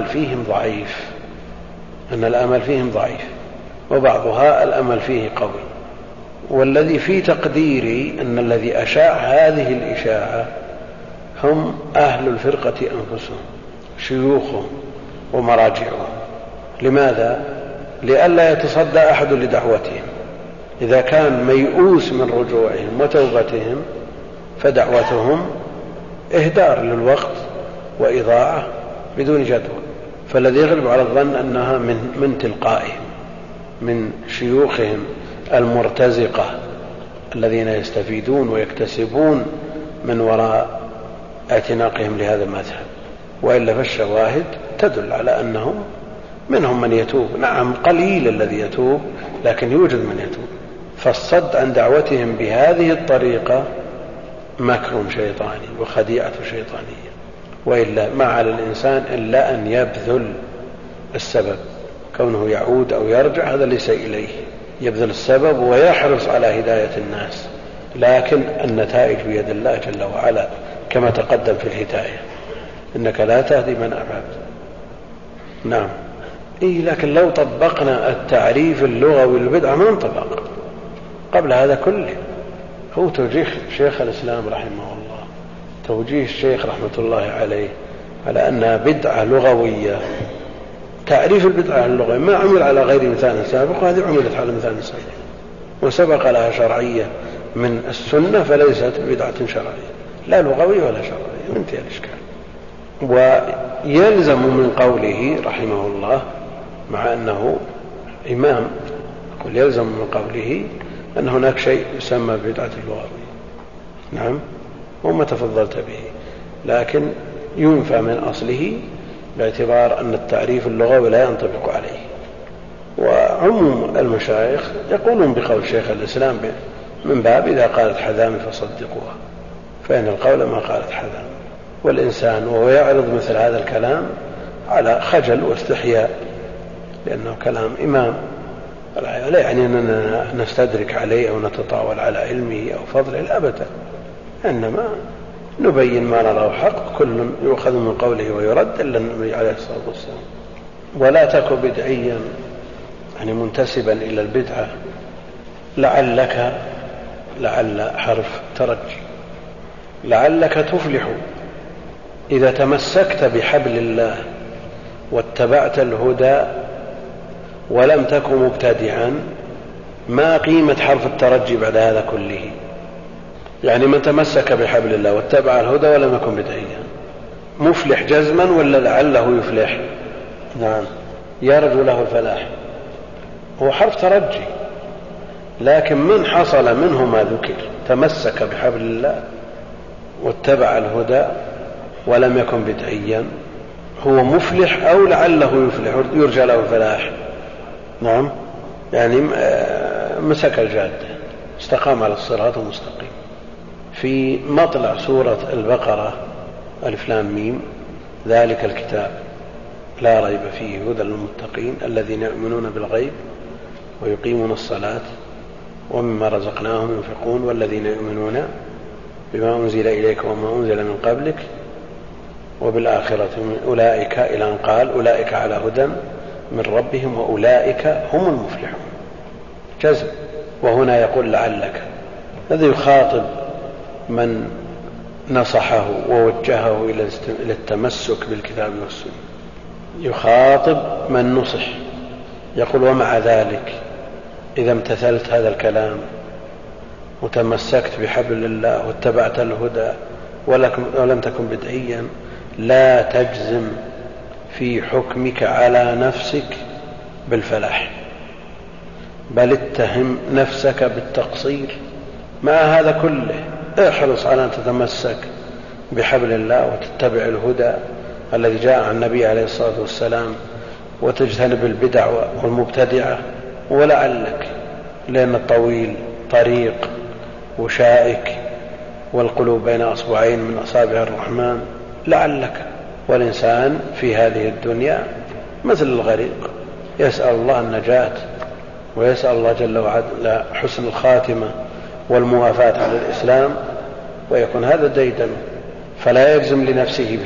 فيهم ضعيف، وبعضها الأمل فيه قوي. والذي في تقديري أن الذي أشاع هذه الإشاعة هم أهل الفرقة أنفسهم، شيوخهم ومراجعهم. لماذا؟ لئلا يتصدى أحد لدعوتهم. إذا كان ميؤوس من رجوعهم وتوبتهم فدعوتهم إهدار للوقت وإضاعة بدون جدوى. فالذي يغلب على الظن أنها من تلقائهم، من شيوخهم المرتزقة الذين يستفيدون ويكتسبون من وراء اعتناقهم لهذا المذهب. وإلا فالشواهد تدل على أنهم منهم من يتوب، نعم قليل الذي يتوب، لكن يوجد من يتوب. فالصد عن دعوتهم بهذه الطريقة مكر شيطاني وخديعة شيطانية. وإلا ما على الإنسان إلا أن يبذل السبب، كونه يعود أو يرجع هذا ليس إليه، يبذل السبب ويحرص على هداية الناس، لكن النتائج بيد الله جل وعلا كما تقدم في الهداية، إنك لا تهدي من أحببت. نعم لكن لو طبقنا التعريف اللغوي للبدعة ما انطبق قبل هذا كله. هو توجيه شيخ الإسلام رحمه الله، توجيه الشيخ رحمة الله عليه على أنها بدعة لغوية. تعريف البدعة اللغوية ما عمل على غير مثال سابق، وهذه عملت على مثال سابق وسبق لها شرعية من السنة، فليست بدعة شرعية لا لغوية ولا شرعية، وانتهى الإشكال. ويلزم من قوله رحمه الله مع أنه إمام، يلزم من قوله أن هناك شيء يسمى بدعة اللغوية. نعم وما تفضلت به، لكن ينفى من أصله باعتبار أن التعريف اللغوي لا ينطبق عليه. وعموم المشايخ يقولون بقول شيخ الإسلام من باب إذا قالت حذامي فصدقوها، فإن القول ما قالت حذا. والإنسان وهو يعرض مثل هذا الكلام على خجل واستحياء، لأنه كلام إمام، لا يعني أننا نستدرك عليه أو نتطاول على علمه أو فضله أبدا، إنما نبين ما نراه حق، كل يؤخذ من قوله ويرد إلا النبي عليه الصلاة والسلام. ولا تك بدعيا، يعني منتسبا إلى البدعة. لعلك، لعل حرف ترجي، لعلك تفلح إذا تمسكت بحبل الله واتبعت الهدى ولم تكن مبتدعا. ما قيمة حرف الترجي بعد هذا كله؟ يعني من تمسك بحبل الله واتبع الهدى ولم يكن بدعيا مفلح جزما ولا لعله يفلح؟ نعم، يرجو له الفلاح. هو حرف ترجي، لكن من حصل منه ما ذكر، تمسك بحبل الله واتبع الهدى ولم يكن بدعيا، هو مفلح أو لعله يفلح يرجى له الفلاح؟ نعم، يعني مسك الجادة، استقام على الصراط المستقيم. في مطلع سورة البقرة ألف لام ميم: ذلك الكتاب لا ريب فيه هدى للمتقين الذين يؤمنون بالغيب ويقيمون الصلاة ومما رزقناهم ينفقون والذين يؤمنون بما أنزل إليك وما أنزل من قبلك وبالآخرة أولئك، إلى أن قال أولئك على هدى من ربهم وأولئك هم المفلحون. جزم. وهنا يقول لعلك، هذا يخاطب من نصحه ووجهه إلى التمسك بالكتاب والسنة، يخاطب من نصح، يقول ومع ذلك إذا امتثلت هذا الكلام وتمسكت بحبل الله واتبعت الهدى ولم تكن بدعيا، لا تجزم في حكمك على نفسك بالفلاح، بل اتهم نفسك بالتقصير. مع هذا كله احرص على أن تتمسك بحبل الله وتتبع الهدى الذي جاء عن النبي عليه الصلاة والسلام، وتجتنب البدع والمبتدعة. ولعلك، لأن الطويل طريق وشائك والقلوب بين أصبعين من أصابع الرحمن. لعلك. والإنسان في هذه الدنيا مثل الغريق، يسأل الله النجاة ويسأل الله جل وعلا حسن الخاتمة والموافاة على الإسلام، ويكون هذا ديدن، فلا يجزم لنفسه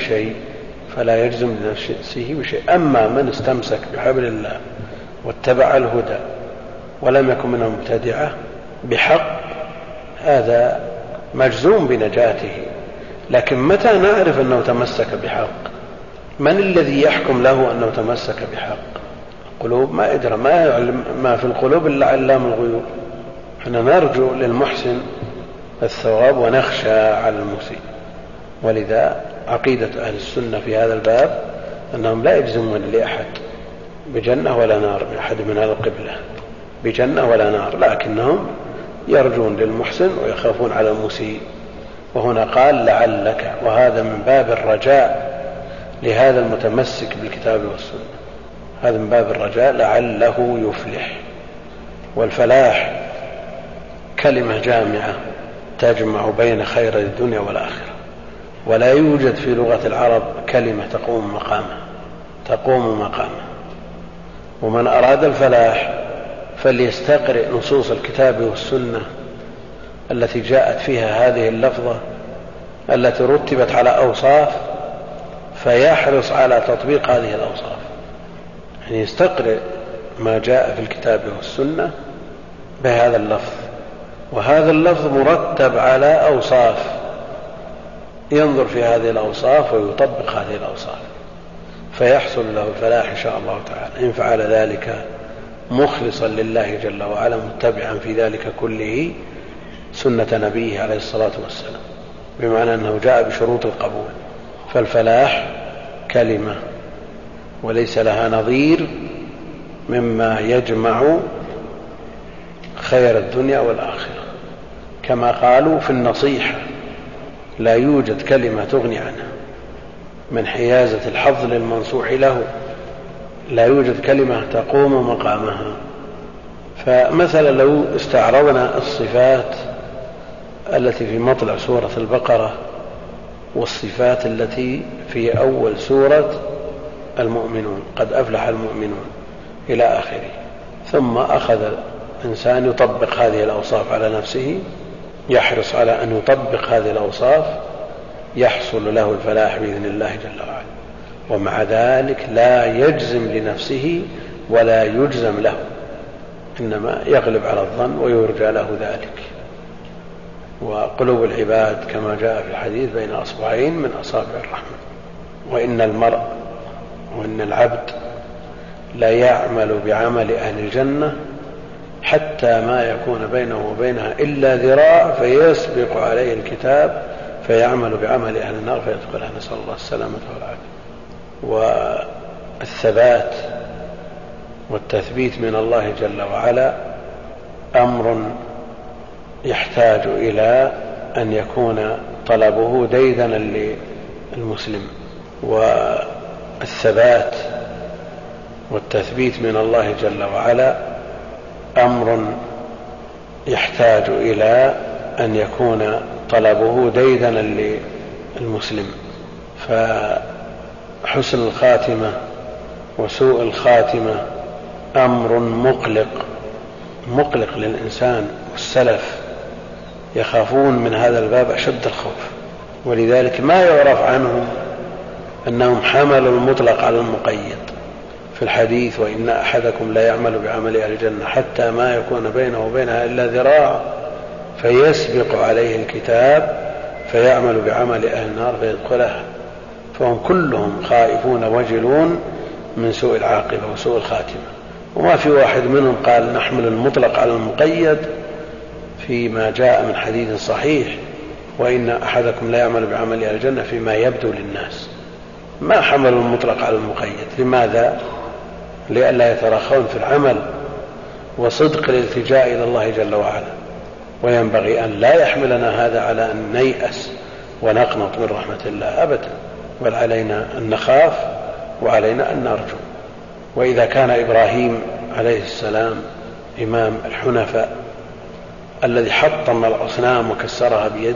بشيء. أما من استمسك بحبل الله واتبع الهدى ولم يكن منه مبتدعة بحق، هذا مجزوم بنجاته. لكن متى نعرف أنه تمسك بحق؟ من الذي يحكم له أنه تمسك بحق؟ القلوب ما يدرى، ما يعلم ما في القلوب إلا علام الغيوب. احنا نرجو للمحسن الثواب ونخشى على المسيء. ولذا عقيدة أهل السنة في هذا الباب أنهم لا يجزمون لأحد بجنة ولا نار، من أحد من هذا القبلة بجنة ولا نار، لكنهم يرجون للمحسن ويخافون على المسيء. وهنا قال لعلك، وهذا من باب الرجاء لهذا المتمسك بالكتاب والسنة، هذا من باب الرجاء لعله يفلح. والفلاح كلمة جامعة تجمع بين خير الدنيا والآخرة، ولا يوجد في لغة العرب كلمة تقوم مقامه. ومن أراد الفلاح فليستقرئ نصوص الكتاب والسنة التي جاءت فيها هذه اللفظة التي رتبت على أوصاف، فيحرص على تطبيق هذه الأوصاف. يعني يستقرئ ما جاء في الكتاب والسنة بهذا اللفظ، وهذا اللفظ مرتب على أوصاف، ينظر في هذه الأوصاف ويطبق هذه الأوصاف، فيحصل له الفلاح إن شاء الله تعالى إن فعل ذلك مخلصا لله جل وعلا، متبعا في ذلك كله سنة نبيه عليه الصلاة والسلام، بمعنى أنه جاء بشروط القبول. فالفلاح كلمة وليس لها نظير مما يجمع خير الدنيا والآخرة. كما قالوا في النصيحة لا يوجد كلمة تغني عنها من حيازة الحظ للمنصوح له، لا يوجد كلمة تقوم مقامها. فمثلا لو استعرضنا الصفات التي في مطلع سورة البقرة والصفات التي في أول سورة المؤمنون، قد أفلح المؤمنون إلى آخره. ثم أخذ الإنسان يطبق هذه الأوصاف على نفسه، يحرص على أن يطبق هذه الأوصاف، يحصل له الفلاح بإذن الله جل وعلا. ومع ذلك لا يجزم لنفسه ولا يجزم له، إنما يغلب على الظن ويرجى له ذلك. وقلوب العباد كما جاء في الحديث بين أصبعين من أصابع الرحمن. وإن المرء وإن العبد لا يعمل بعمل أهل الجنة حتى ما يكون بينه وبينها إلا ذراع فيسبق عليه الكتاب فيعمل بعمل أهل النار فيدخلها، نسأل الله السلامة والعافية. والثبات والتثبيت من الله جل وعلا أمر يحتاج إلى أن يكون طلبه ديدنا للمسلم. والثبات والتثبيت من الله جل وعلا أمر يحتاج إلى أن يكون طلبه ديدنا للمسلم. فحسن الخاتمة وسوء الخاتمة أمر مقلق للإنسان، والسلف يخافون من هذا الباب أشد الخوف. ولذلك ما يعرف عنهم أنهم حملوا المطلق على المقيد في الحديث: وإن أحدكم لا يعمل بعمل أهل الجنة حتى ما يكون بينه وبينها إلا ذراع فيسبق عليه الكتاب فيعمل بعمل أهل النار فيدخلها. فهم كلهم خائفون وجلون من سوء العاقبة وسوء الخاتمة، وما في واحد منهم قال نحمل المطلق على المقيد فيما جاء من حديث صحيح: وإن أحدكم لا يعمل بعمل أهل الجنة فيما يبدو للناس. ما حملوا المطلق على المقيد. لماذا؟ لئلا يتراخون في العمل وصدق الالتجاء إلى الله جل وعلا. وينبغي أن لا يحملنا هذا على أن نيأس ونقنط من رحمة الله أبدا، بل علينا أن نخاف وعلينا أن نرجو. وإذا كان إبراهيم عليه السلام إمام الحنفاء الذي حطم الأصنام وكسرها بيده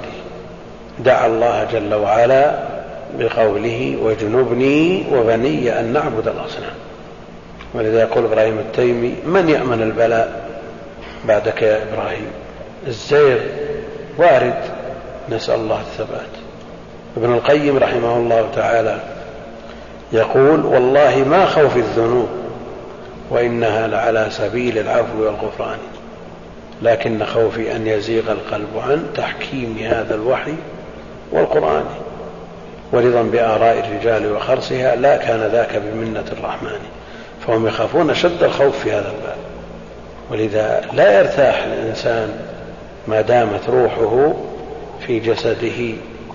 دعا الله جل وعلا بقوله: واجنبني وبني أن نعبد الأصنام. ولذا يقول إبراهيم التيمي: من يأمن البلاء بعدك يا إبراهيم؟ الزيغ وارد، نسأل الله الثبات. ابن القيم رحمه الله تعالى يقول: والله ما خوف الذنوب وإنها لعلى سبيل العفو والغفران، لكن خوفي أن يزيغ القلب عن تحكيم هذا الوحي والقرآن، ورضا بآراء الرجال وخرصها لا كان ذاك بمنة الرحمن. فهم يخافون شد الخوف في هذا الباب. ولذا لا يرتاح الإنسان ما دامت روحه في جسده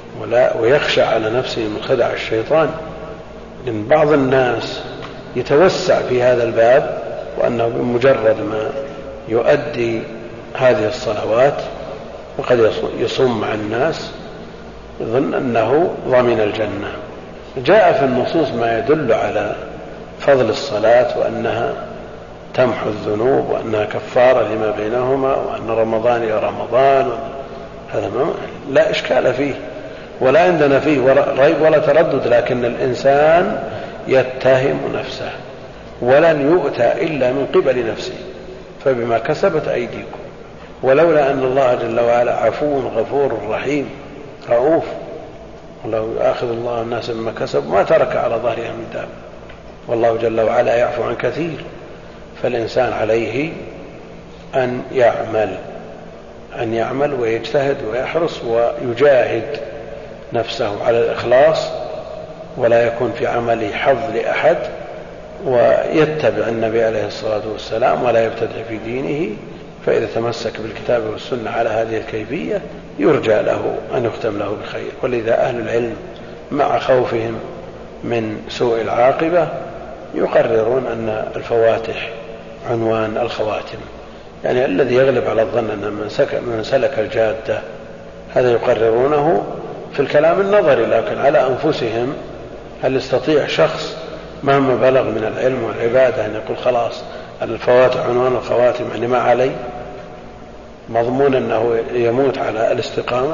ويخشى على نفسه من خدع الشيطان. لأن بعض الناس يتوسع في هذا الباب، وأنه بمجرد ما يؤدي هذه الصلوات وقد يصوم مع الناس يظن أنه ضمن الجنة. جاء في النصوص ما يدل على فضل الصلاة وأنها تمحو الذنوب وأنها كفارة لما بينهما وأن رمضان يا رمضان. هذا لا إشكال فيه ولا عندنا فيه ريب ولا تردد، لكن الإنسان يتهم نفسه ولن يؤتى إلا من قبل نفسه، فبما كسبت أيديكم. ولولا أن الله جل وعلا عفو غفور رحيم رؤوف، ولو يأخذ الله الناس بما كسبوا ما ترك على ظهرها من دابة، والله جل وعلا يعفو عن كثير. فالإنسان عليه أن يعمل ويجتهد ويحرص ويجاهد نفسه على الإخلاص، ولا يكون في عمله حظ لأحد، ويتبع النبي عليه الصلاة والسلام ولا يبتدع في دينه. فإذا تمسك بالكتاب والسنة على هذه الكيفية يرجى له أن يختم له بخير. ولذا أهل العلم مع خوفهم من سوء العاقبة يقررون أن الفواتح عنوان الخواتم، يعني الذي يغلب على الظن أن من سلك الجادة هذا يقررونه في الكلام النظري، لكن على أنفسهم هل يستطيع شخص مهما بلغ من العلم والعبادة أن يقول خلاص الفواتح عنوان الخواتم يعني ما علي؟ مضمون أنه يموت على الاستقامة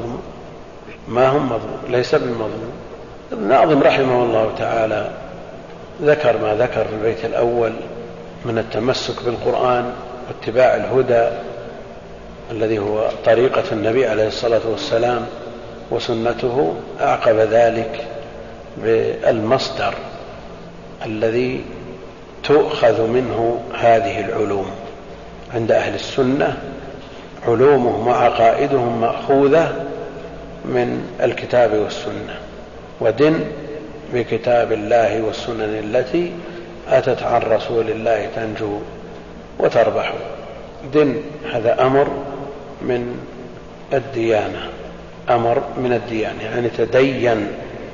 ما هم مضمون، ليس بالمضمون. الناظم رحمه الله تعالى ذكر ما ذكر في البيت الأول من التمسك بالقرآن واتباع الهدى الذي هو طريقة النبي عليه الصلاة والسلام وسنته، أعقب ذلك بالمصدر الذي تؤخذ منه هذه العلوم. عند أهل السنة علومهم وعقائدهم مأخوذة من الكتاب والسنة، ودن بكتاب الله والسنن التي أتت عن رسول الله تنجو وتربح. دن هذا أمر من الديانة، أمر من الديانة، يعني تدين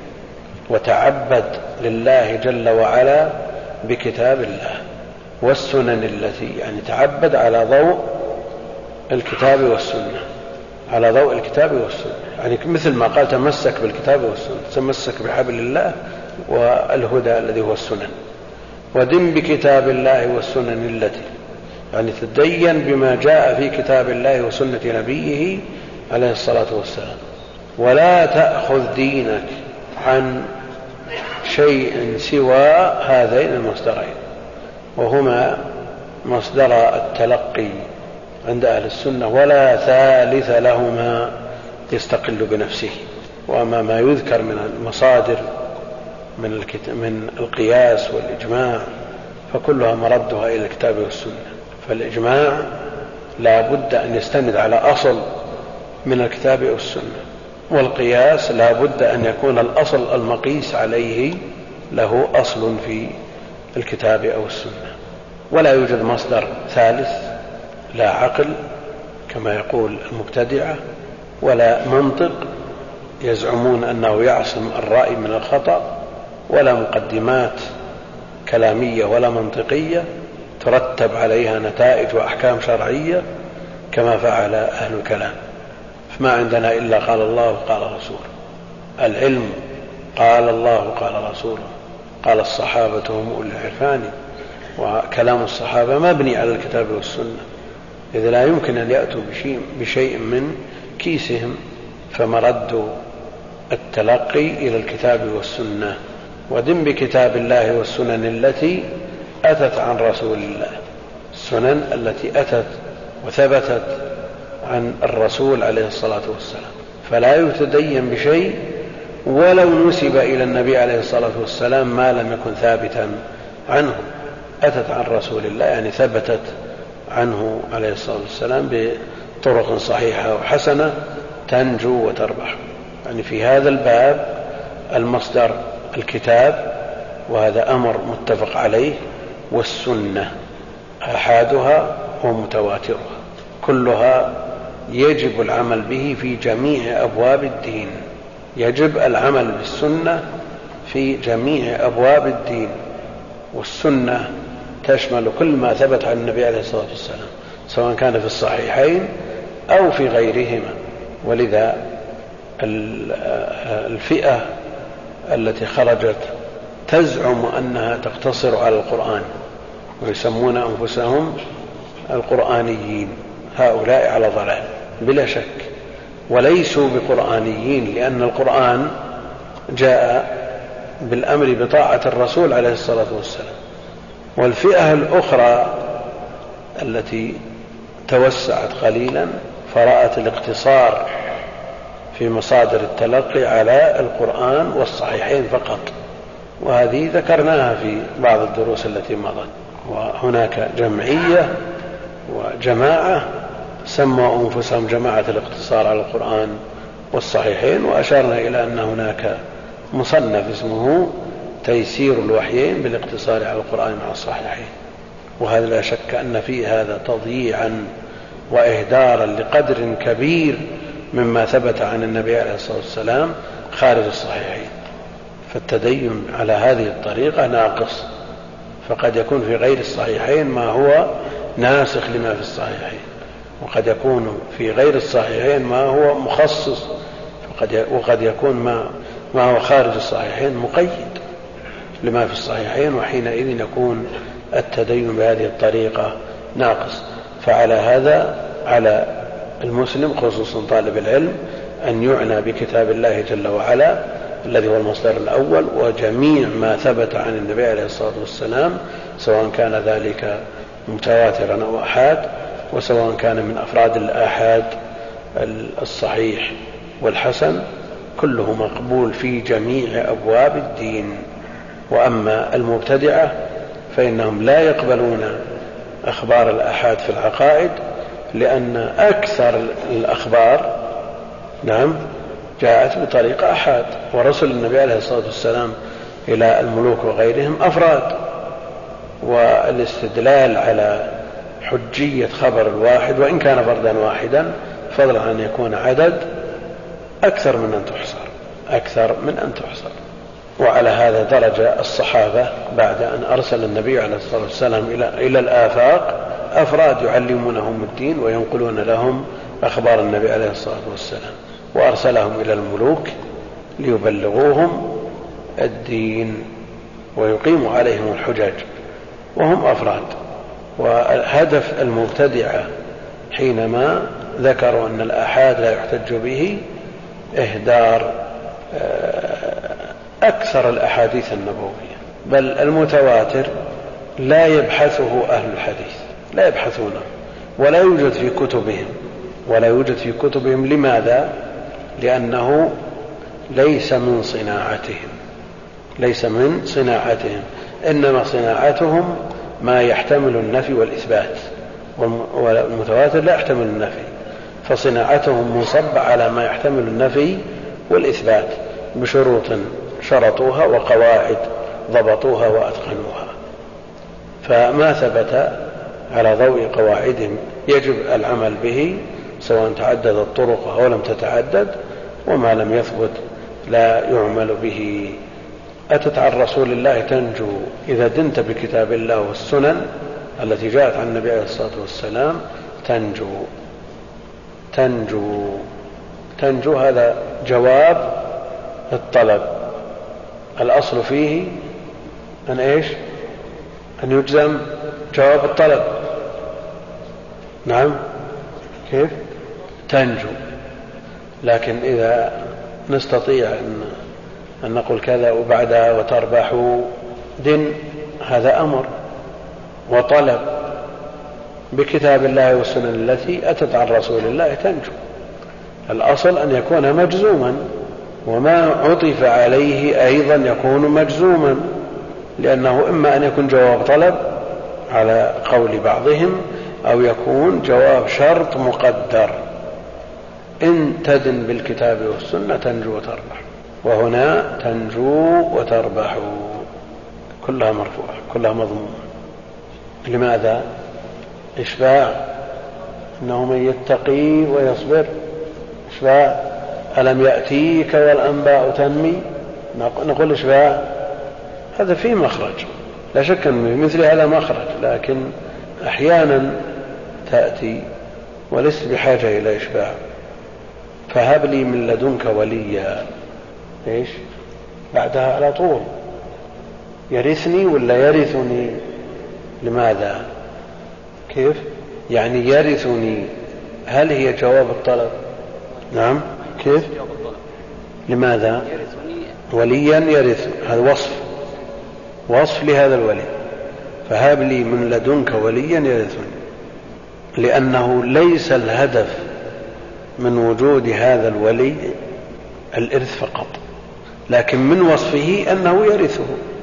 وتعبد لله جل وعلا بكتاب الله والسنن التي، يعني تعبد على ضوء الكتاب والسنة، على ضوء الكتاب والسنة، يعني مثل ما قال تمسك بالكتاب والسنة، تمسك بحبل الله والهدى الذي هو السنن. ودن بكتاب الله والسنن التي، يعني تدين بما جاء في كتاب الله وسنة نبيه عليه الصلاة والسلام، ولا تأخذ دينك عن شيء سوى هذين المصدرين، وهما مصدر التلقي عند أهل السنة ولا ثالث لهما يستقل بنفسه. وأما ما يذكر من المصادر من القياس والإجماع فكلها مردها إلى الكتاب والسنة. فالإجماع لا بد أن يستند على أصل من الكتاب والسنة، والقياس لا بد أن يكون الأصل المقيس عليه له أصل في الكتاب أو السنة. ولا يوجد مصدر ثالث، لا عقل كما يقول المبتدعة، ولا منطق يزعمون أنه يعصم الرأي من الخطأ، ولا مقدمات كلامية ولا منطقية ترتب عليها نتائج وأحكام شرعية كما فعل أهل الكلام. فما عندنا إلا قال الله وقال رسوله. العلم قال الله وقال رسوله، قال الصحابة هم أولي العرفان، وكلام الصحابة مبني على الكتاب والسنة، إذ لا يمكن أن يأتوا بشيء من كيسهم. فمرد التلقي إلى الكتاب والسنة. ودن بكتاب الله والسنن التي أتت عن رسول الله، السنن التي أتت وثبتت عن الرسول عليه الصلاة والسلام، فلا يتدين بشيء ولو نسب إلى النبي عليه الصلاة والسلام ما لم يكن ثابتا عنه. أتت عن رسول الله يعني ثبتت عنه عليه الصلاة والسلام بطرق صحيحة وحسنة تنجو وتربح. يعني في هذا الباب المصدر الكتاب، وهذا أمر متفق عليه، والسنة آحادها ومتواترها، كلها يجب العمل به في جميع أبواب الدين. يجب العمل بالسنة في جميع أبواب الدين، والسنة تشمل كل ما ثبت عن النبي عليه الصلاة والسلام سواء كان في الصحيحين أو في غيرهما. ولذا الفئة التي خرجت تزعم أنها تقتصر على القرآن ويسمون أنفسهم القرآنيين، هؤلاء على ضلال بلا شك، وليسوا بقرآنيين، لأن القرآن جاء بالأمر بطاعة الرسول عليه الصلاة والسلام. والفئة الأخرى التي توسعت قليلا فرأت الاقتصار في مصادر التلقي على القرآن والصحيحين فقط، وهذه ذكرناها في بعض الدروس التي مضت. وهناك جمعية وجماعة سموا أنفسهم جماعة الاقتصار على القرآن والصحيحين، وأشرنا إلى أن هناك مصنف اسمه تيسير الوحيين بالاقتصار على القرآن مع الصحيحين. وهذا لا شك أن فيه هذا تضييعا وإهدارا لقدر كبير مما ثبت عن النبي عليه الصلاة والسلام خارج الصحيحين. فالتدين على هذه الطريقة ناقص، فقد يكون في غير الصحيحين ما هو ناسخ لما في الصحيحين، وقد يكون في غير الصحيحين ما هو مخصص، وقد يكون ما هو خارج الصحيحين مقيد لما في الصحيحين، وحينئذ يكون التدين بهذه الطريقة ناقص. فعلى هذا على المسلم خصوصا طالب العلم أن يعنى بكتاب الله جل وعلا الذي هو المصدر الأول، وجميع ما ثبت عن النبي عليه الصلاة والسلام، سواء كان ذلك متواترا أو أحاد، وسواء كان من أفراد الآحاد الصحيح والحسن، كله مقبول في جميع أبواب الدين. وأما المبتدعة فإنهم لا يقبلون أخبار الآحاد في العقائد، لأن أكثر الأخبار جاءت بطريقة أحاد، ورسل النبي عليه الصلاة والسلام إلى الملوك وغيرهم أفراد، والاستدلال على حجية خبر الواحد وإن كان فردا واحدا فضلا عن يكون عدد أكثر من أن تحصر. وعلى هذا درج الصحابة بعد أن أرسل النبي عليه الصلاة والسلام إلى الآفاق أفراد يعلمونهم الدين وينقلون لهم أخبار النبي عليه الصلاة والسلام، وأرسلهم إلى الملوك ليبلغوهم الدين ويقيموا عليهم الحجج، وهم أفراد. وهدف المبتدعة حينما ذكروا أن الآحاد لا يحتج به إهدار أكثر الأحاديث النبوية، بل المتواتر لا يبحثه أهل الحديث، لا يبحثونه، ولا يوجد في كتبهم. لماذا؟ لأنه ليس من صناعتهم، إنما صناعتهم ما يحتمل النفي والإثبات، والمتواتر لا يحتمل النفي، فصناعتهم منصب على ما يحتمل النفي والإثبات بشروط شرطوها وقواعد ضبطوها وأتقنوها. فما ثبت على ضوء قواعدهم يجب العمل به سواء تعددت طرقه أو لم تتعدد، وما لم يثبت لا يعمل به. أتت عن رسول الله تنجو، إذا دنت بكتاب الله والسنن التي جاءت عن النبي عليه الصلاة والسلام تنجو. هذا جواب الطلب، الأصل فيه أن يجزم جواب الطلب. نعم، كيف تنجو؟ لكن إذا نستطيع أن نقول كذا وبعدها وتربحوا دن، هذا أمر وطلب بكتاب الله والسنن التي أتت عن رسول الله تنجو. الأصل أن يكون مجزوما، وما عطف عليه أيضا يكون مجزوما، لأنه إما أن يكون جواب طلب على قول بعضهم، أو يكون جواب شرط مقدر: إن تدن بالكتاب والسنة تنجو وتربح. وهنا تنجو وتربح كلها مرفوعة، كلها مضمومة. لماذا؟ إشباع، إنه من يتقي ويصبر. إشباع: ألم يأتيك والأنباء تنمي. نقول إشباع، هذا فيه مخرج، لا شك أن مثل هذا مخرج، لكن أحيانا تأتي ولست بحاجة إلى إشباع. فهب لي من لدنك وليا، بعدها على طول يرثني ولا يرثني؟ لماذا؟ كيف يعني يرثني؟ هل هي جواب الطلب؟ نعم، كيف؟ لماذا؟ وليا يرث، هذا وصف لهذا الولي. فهب لي من لدنك وليا يرثني، لأنه ليس الهدف من وجود هذا الولي الإرث فقط، لكن من وصفه أنه يرثه،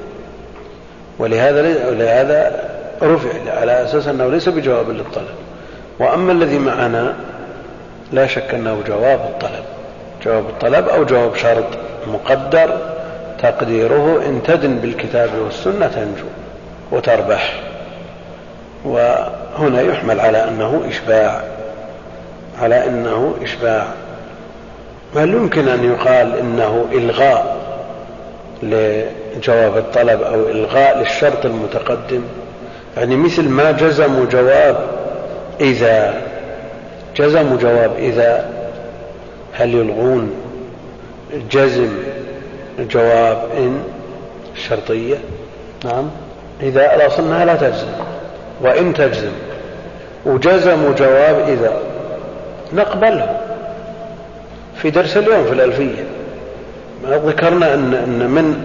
ولهذا رفع على أساس أنه ليس بجواب للطلب. وأما الذي معنا لا شك أنه جواب الطلب أو جواب شرط مقدر تقديره: إن تدن بالكتاب والسنة تنجو وتربح. وهنا يحمل على أنه إشباع. هل يمكن أن يقال إنه إلغاء لجواب الطلب أو إلغاء للشرط المتقدم؟ يعني مثل ما جزموا جواب إذا هل يلغون جزم جواب إن الشرطية؟ نعم، إذا الأصل أنها لا تجزم، وإن تجزم، وجزموا جواب إذا نقبله في درس اليوم في الألفية. ذكرنا أن من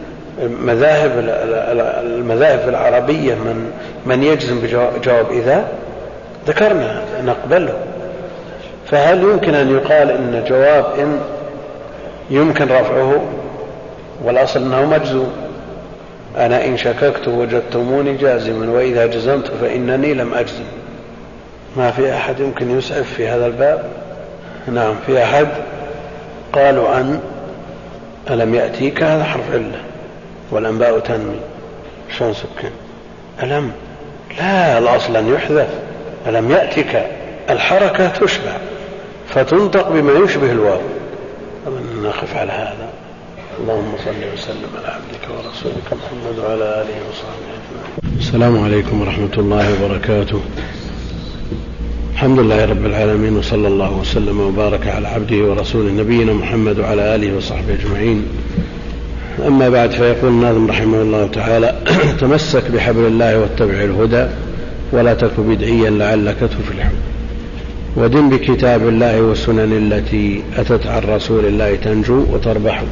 المذاهب العربية من يجزم بجواب إذا، ذكرنا نقبله. فهل يمكن أن يقال إن جواب إن يمكن رفعه والأصل أنه مجزوم؟ أنا إن شككت وجدتموني جازما وإذا جزمت فإنني لم أجزم. ما في أحد يمكن يسعف في هذا الباب؟ نعم، في أحد؟ قالوا أن ألم يأتيك، هذا حرف علة والأنباء تنمي، شلون سكن ألم؟ لا، الأصل أن يحذف. ألم يأتيك الحركة تشبع فتنطق بما يشبه الواو. نقف على هذا. اللهم صل وسلم على عبدك ورسولك محمد وعلى آله وصحبه أجمعين. السلام عليكم ورحمة الله وبركاته. الحمد لله رب العالمين، وصلى الله وسلم وبارك على عبده ورسوله نبينا محمد وعلى آله وصحبه أجمعين. أما بعد، فيقول الناظم رحمه الله تعالى: تمسك بحبل الله واتبع الهدى ولا تك بدعيا لعلك تفلح، ودن بكتاب الله والسنن التي أتت عن رسول الله تنجو وتربح.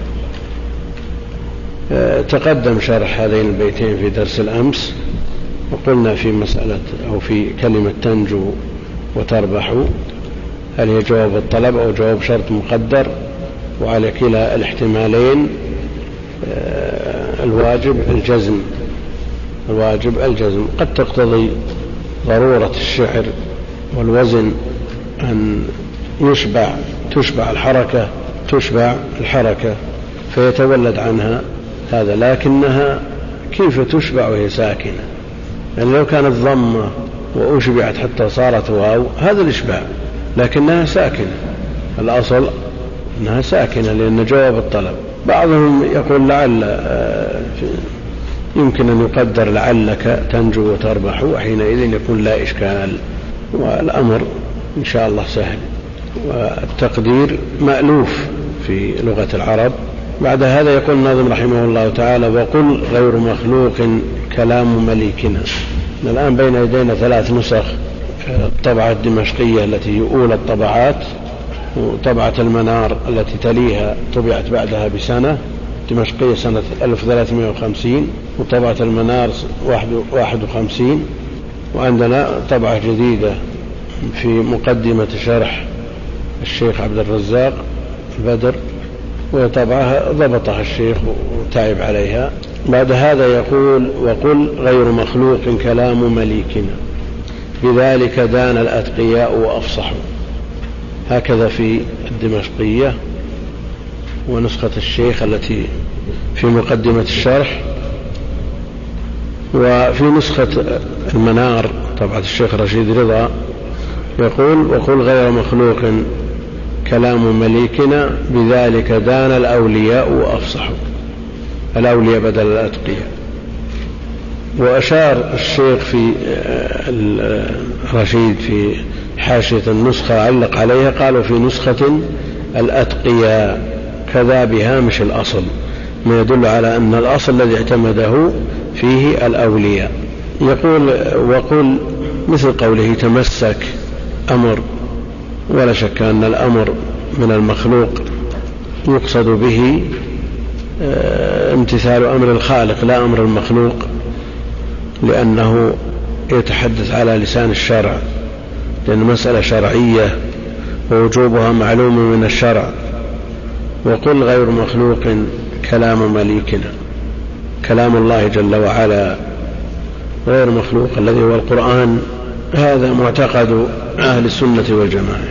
تقدم شرح هذين البيتين في درس الأمس، وقلنا في مسألة أو في كلمة تنجو وتربح هل هي جواب الطلب أو جواب شرط مقدر، وعلى كلا الاحتمالين الواجب الجزم. قد تقتضي ضرورة الشعر والوزن أن تشبع الحركة فيتولد عنها هذا، لكنها كيف تشبع وهي ساكنة؟ يعني لو كانت ضمة وأشبعت حتى صارت واو هذا الإشباع، لكنها ساكنة، الأصل أنها ساكنة لأن جواب الطلب. بعضهم يقول لعل يمكن أن يقدر لعلك تنجو وتربح، وحينئذ يكون لا إشكال، والأمر إن شاء الله سهل، والتقدير مألوف في لغة العرب. بعد هذا يقول الناظم رحمه الله تعالى: وقل غير مخلوق كلام مليكنا. الآن بين يدينا 3 نسخ، الطبعة الدمشقية التي أولى الطبعات، وطبعة المنار التي تليها طبعت بعدها بسنة، دمشقية سنة 1350، وطبعة المنار 51، وعندنا طبعة جديدة في مقدمة شرح الشيخ عبد الرزاق البدر، وطبعها ضبطها الشيخ وتعب عليها. بعد هذا يقول: وقل غير مخلوق كلام مليكنا بذلك دان الأتقياء وأفصحوا. هكذا في الدمشقية ونسخة الشيخ التي في مقدمة الشرح. وفي نسخة المنار طبعة الشيخ رشيد رضا يقول: وقل غير مخلوق كلام مليكنا بذلك دان الأولياء وأفصحوا. الأولياء بدل الأتقياء. وأشار الشيخ في رشيد في حاشية النسخة علق عليها، قالوا في نسخة الأتقياء كذا بهامش الأصل، ما يدل على أن الأصل الذي اعتمده فيه الأولياء. يقول: وقل مثل قوله تمسك أمر، ولا شك أن الأمر من المخلوق يقصد به امتثال أمر الخالق لا أمر المخلوق، لأنه يتحدث على لسان الشرع، لأن مسألة شرعية ووجوبها معلوم من الشرع. وقل غير مخلوق كلام مليكنا، كلام الله جل وعلا غير مخلوق الذي هو القرآن. هذا معتقد أهل السنة والجماعة،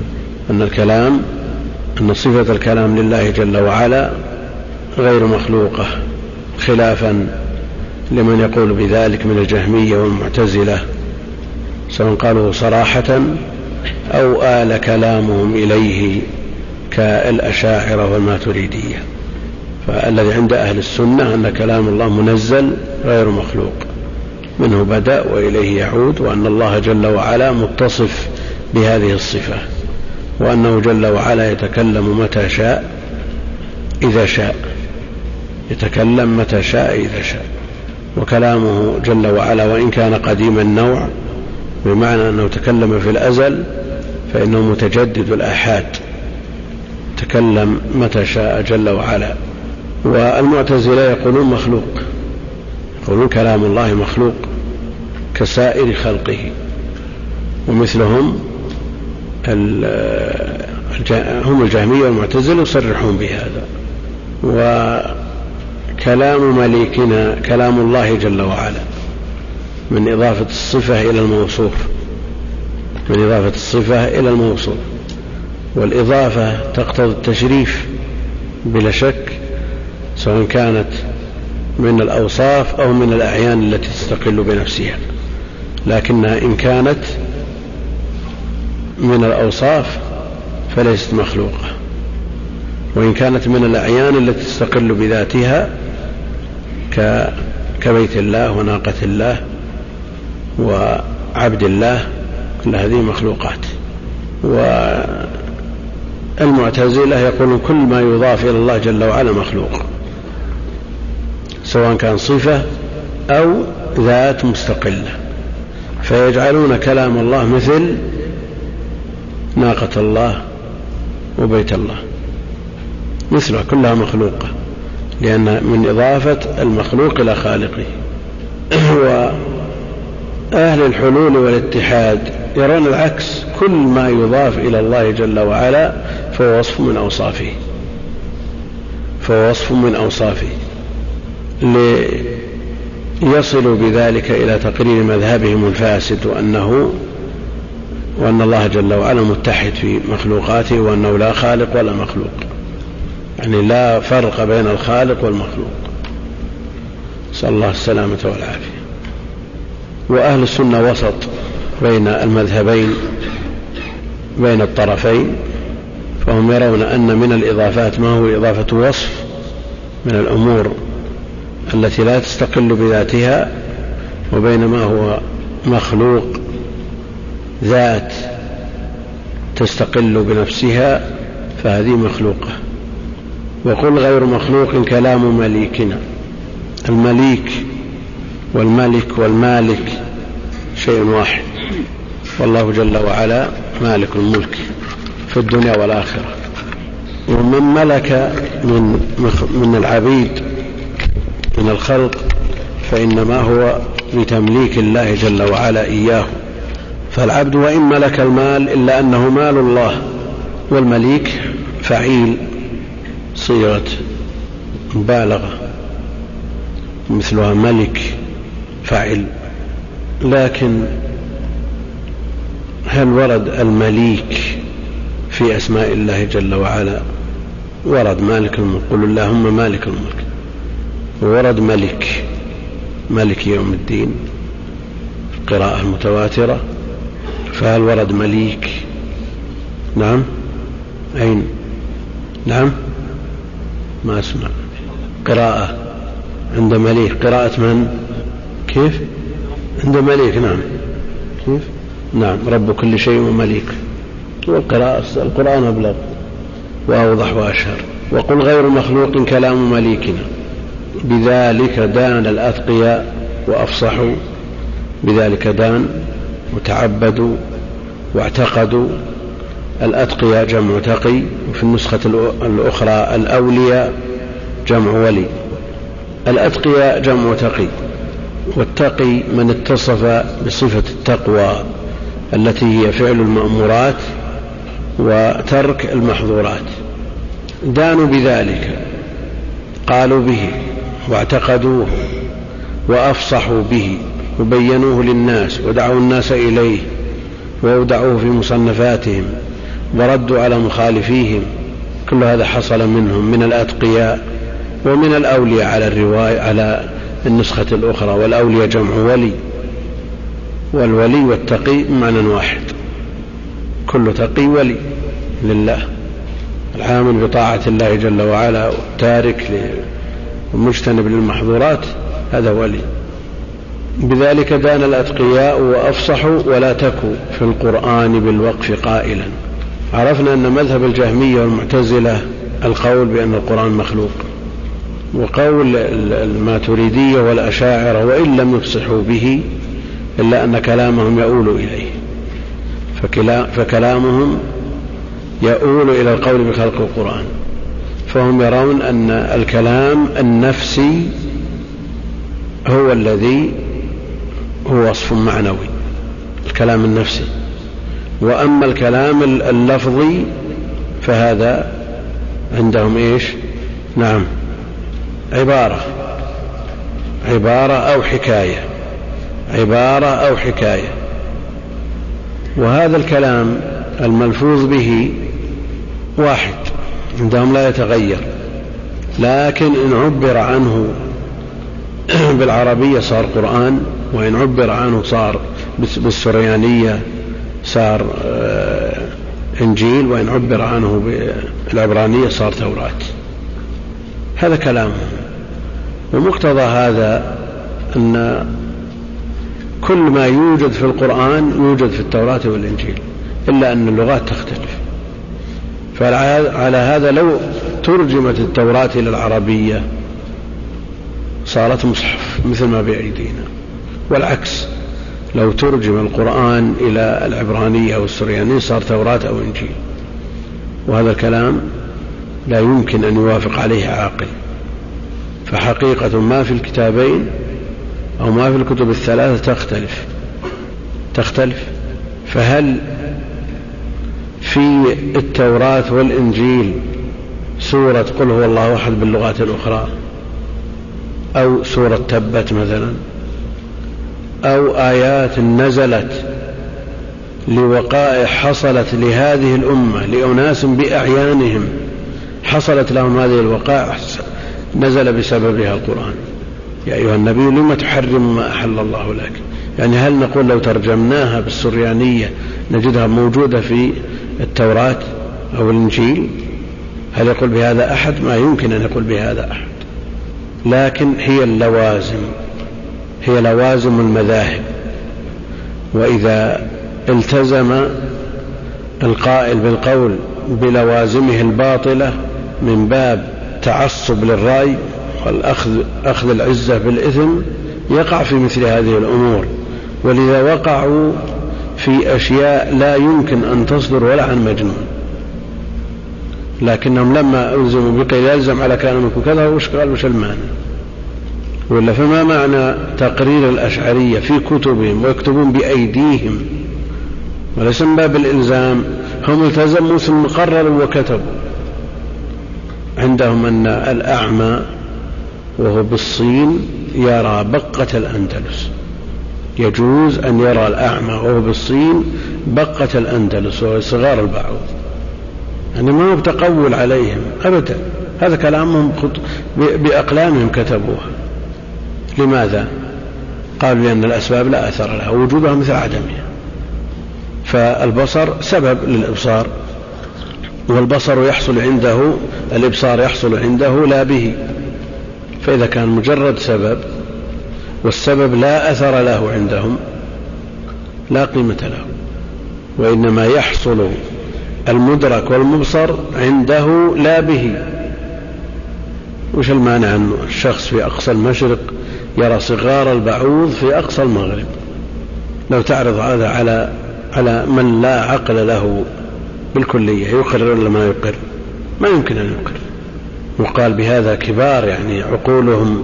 أن صفة الكلام لله جل وعلا غير مخلوقة، خلافا لمن يقول بذلك من الجهمية والمعتزلة، سواء قالوا صراحة أو آل كلامهم إليه كالأشاعرة والماتريدية. فالذي عند أهل السنة أن كلام الله منزل غير مخلوق، منه بدأ وإليه يعود، وأن الله جل وعلا متصف بهذه الصفة، وأنه جل وعلا يتكلم متى شاء إذا شاء، يتكلم متى شاء إذا شاء. وكلامه جل وعلا وإن كان قديم النوع، بمعنى أنه تكلم في الأزل، فإنه متجدد الآحاد، تكلم متى شاء جل وعلا. والمعتزلة يقولون مخلوق، يقولون كلام الله مخلوق كسائر خلقه، ومثلهم هم الجهمية والمعتزلة يصرحون بهذا. وكلام مليكنا كلام الله جل وعلا من إضافة الصفة إلى الموصوف، من إضافة الصفة إلى الموصوف، والإضافة تقتضي التشريف بلا شك، سواء كانت من الأوصاف أو من الأعيان التي تستقل بنفسها، لكنها إن كانت من الأوصاف فليست مخلوقة، وإن كانت من الأعيان التي تستقل بذاتها كبيت الله وناقة الله وعبد الله، كل هذه مخلوقات. والمعتزلة يقولون كل ما يضاف إلى الله جل وعلا مخلوق، سواء كان صفة أو ذات مستقلة، فيجعلون كلام الله مثل ناقة الله وبيت الله، مثلها كلها مخلوقة، لأن من إضافة المخلوق إلى خالقه. وأهل الحلول والاتحاد يرون العكس، كل ما يضاف إلى الله جل وعلا فهو وصف من أوصافه، فهو وصف من أوصافه، ليصلوا بذلك إلى تقرير مذهبهم الفاسد، وأن الله جل وعلا متحد في مخلوقاته، وأنه لا خالق ولا مخلوق، يعني لا فرق بين الخالق والمخلوق، نسأل الله السلامة والعافية. وأهل السنة وسط بين المذهبين، بين الطرفين، فهم يرون أن من الإضافات ما هو إضافة وصف من الأمور التي لا تستقل بذاتها، وبين ما هو مخلوق ذات تستقل بنفسها فهذه مخلوقة. وقل غير مخلوق كلام مليكنا. المليك والملك والمالك شيء واحد، والله جل وعلا مالك الملك في الدنيا والآخرة. ومن ملك من العبيد من الخلق فإنما هو بتمليك الله جل وعلا إياه، فالعبد وإن ملك المال إلا أنه مال الله، والمليك فعيل صيغة مبالغة، مثلها ملك فعل. لكن هل ورد المليك في أسماء الله جل وعلا؟ ورد مالك الملك، قل اللهم مالك الملك، وورد ملك، ملك يوم الدين، القراءة المتواترة. فهل ورد مليك؟ نعم. أين؟ نعم، ما أسمع قراءة عند مليك. قراءة من؟ كيف؟ عند مليك. نعم. كيف؟ نعم، رب كل شيء ومليك. والقراءة القرآن أبلغ وأوضح وأشهر. وقل غير مخلوق كلام مليكنا، بذلك دان الأتقياء وأفصحوا، بذلك دان وتعبدوا واعتقدوا. الأتقياء جمع تقي، وفي النسخة الأخرى الأولياء جمع ولي. الأتقياء جمع تقي، والتقي من اتصف بصفة التقوى التي هي فعل المأمورات وترك المحظورات. دانوا بذلك، قالوا به واعتقدوه وأفصحوا به وبينوه للناس ودعوا الناس إليه وأودعوه في مصنفاتهم وردوا على مخالفيهم. كل هذا حصل منهم من الأتقياء ومن الأولياء على الرواية على النسخة الأخرى. والأولياء جمع ولي، والولي والتقي معنى واحد، كل تقي ولي لله، العامل بطاعة الله جل وعلا والتارك والمجتنب للمحظورات، هذا ولي. بذلك دان الأتقياء وأفصحوا ولا تكوا في القرآن بالوقف قائلا. عرفنا أن مذهب الجهمية والمعتزلة القول بأن القرآن مخلوق، وقول الماتريدية والأشاعرة وإن لم يفصحوا به إلا أن كلامهم يؤول إليه. فكلامهم يؤول إلى القول بخلق القرآن، فهم يرون أن الكلام النفسي هو الذي هو وصف معنوي، الكلام النفسي، وأما الكلام اللفظي فهذا عندهم إيش؟ نعم، عبارة أو حكاية. وهذا الكلام الملفوظ به واحد عندهم لا يتغير، لكن إن عبر عنه بالعربية صار قرآن، وإن عبر عنه صار بالسريانية صار إنجيل، وإن عبر عنه بالعبرانية صار توراة. هذا كلامهم. ومقتضى هذا أن كل ما يوجد في القرآن يوجد في التوراة والإنجيل، إلا أن اللغات تختلف. فعلى هذا لو ترجمت التوراة إلى العربية صارت مصحف مثل ما بأيدينا، والعكس لو ترجم القرآن إلى العبرانية أو السريانية صار توراة أو إنجيل. وهذا الكلام لا يمكن أن يوافق عليه عاقل. فحقيقة ما في الكتابين أو ما في الكتب الثلاثة تختلف. فهل في التوراة والإنجيل سورة قل هو الله أحد باللغات الأخرى، أو سورة تبت مثلا، أو آيات نزلت لوقائع حصلت لهذه الأمة لأناس بأعيانهم حصلت لهم هذه الوقائع نزل بسببها القرآن؟ يا أيها النبي لما تحرم ما أحل الله لك؟ يعني هل نقول لو ترجمناها بالسريانية نجدها موجودة في التوراة أو الإنجيل؟ هل يقول بهذا أحد؟ ما يمكن أن يقول بهذا أحد. لكن هي لوازم المذاهب. وإذا التزم القائل بالقول بلوازمه الباطلة من باب تعصب للرأي والأخذ العزة بالإثم يقع في مثل هذه الأمور. ولذا وقعوا في أشياء لا يمكن أن تصدر ولا عن مجنون، لكنهم لما ألزموا بقيل يلزم على كلامكم كذا وش المعنى؟ ولا فما معنى تقرير الأشعرية في كتبهم ويكتبون بأيديهم وليس من باب الإلزام؟ هم التزموا ثم قرروا وكتبوا. عندهم أن الأعمى وهو بالصين يرى بقة الأندلس، يجوز أن يرى الأعمى وهو بالصين بقة الأندلس وهو صغار البعوض. يعني ما هو بتقول عليهم أبدا، هذا كلامهم بأقلامهم كتبوها. لماذا؟ قالوا لأن الأسباب لا أثر لها، وجودها مثل عدمها. فالبصر سبب للإبصار، والبصر يحصل عنده، الإبصار يحصل عنده لا به. فإذا كان مجرد سبب والسبب لا أثر له عندهم لا قيمة له، وإنما يحصل المدرك والمبصر عنده لا به. وش المانع أن الشخص في أقصى المشرق يرى صغار البعوض في أقصى المغرب؟ لو تعرض هذا على من لا عقل له بالكلية يقرر ولا ما يقر؟ ما يمكن أن يقر. وقال بهذا كبار يعني عقولهم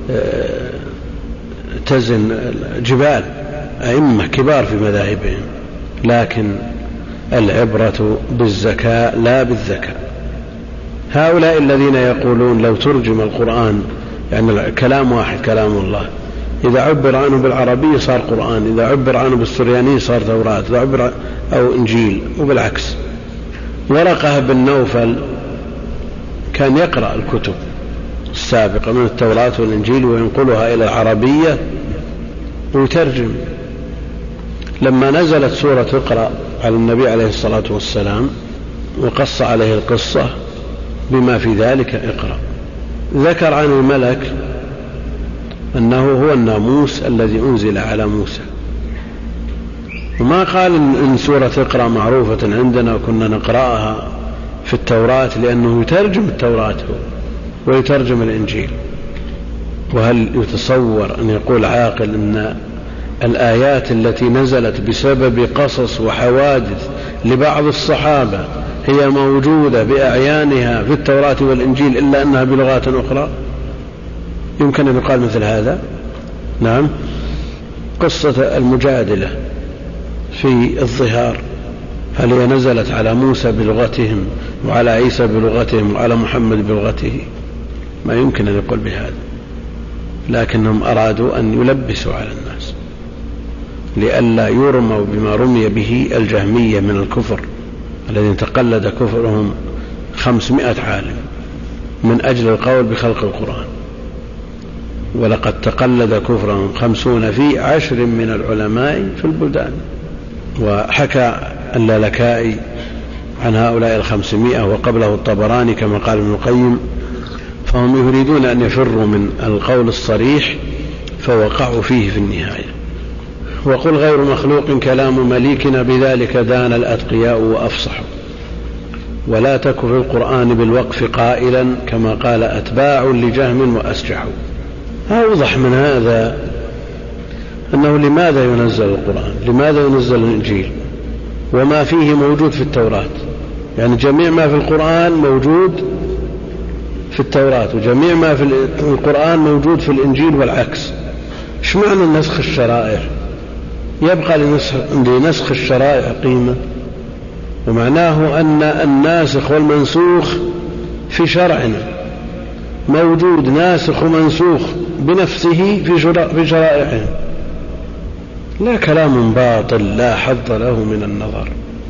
تزن جبال، أئمة كبار في مذاهبهم. لكن العبرة بالذكاء لا بالذكاء. هؤلاء الذين يقولون لو ترجم القرآن يعني كلام واحد كلام الله، إذا عبر عنه بالعربية صار قرآن، إذا عبر عنه بالسريانية صار توراة، إذا عبر أو إنجيل، وبالعكس. ورقة بن نوفل كان يقرأ الكتب السابقة من التوراة والإنجيل وينقلها إلى العربية ويترجم. لما نزلت سورة اقرأ على النبي عليه الصلاة والسلام وقص عليه القصة بما في ذلك اقرأ، ذكر عن الملك أنه هو الناموس الذي أنزل على موسى، وما قال إن سورة اقرأ معروفة عندنا وكنا نقرأها في التوراة، لأنه يترجم التوراة ويترجم الإنجيل. وهل يتصور أن يقول عاقل أن الآيات التي نزلت بسبب قصص وحوادث لبعض الصحابة هي موجودة بأعيانها في التوراة والإنجيل إلا أنها بلغات أخرى؟ يمكن أن يقال مثل هذا؟ نعم. قصة المجادلة في الظهار هل هي نزلت على موسى بلغتهم وعلى عيسى بلغتهم وعلى محمد بلغته؟ ما يمكن أن يقول بهذا، لكنهم أرادوا أن يلبسوا على الناس لئلا يرموا بما رمي به الجهمية من الكفر الذين تقلد كفرهم 500 عالم من أجل القول بخلق القرآن، ولقد تقلد كفرهم 50 في 10 من العلماء في البلدان. وحكى اللالكائي عن هؤلاء 500 وقبله الطبراني كما قال ابن القيم، فهم يريدون أن يفروا من القول الصريح فوقعوا فيه في النهاية. وقل غير مخلوق كلام مليكنا بذلك دان الأتقياء وأفصحوا، ولا تك في القرآن بالوقف قائلا كما قال أتباع لجهم وأسجحوا. أوضح من هذا أنه لماذا ينزل القرآن، لماذا ينزل الإنجيل وما فيه موجود في التوراة، يعني جميع ما في القرآن موجود في التوراة وجميع ما في القرآن موجود في الإنجيل والعكس. إيش معنى نسخ الشرائع؟ يبقى لنسخ الشرائع قيمة، ومعناه أن الناسخ والمنسوخ في شرعنا موجود ناسخ ومنسوخ بنفسه في شرائعهم، لا كلام باطل لا حظ له من النظر،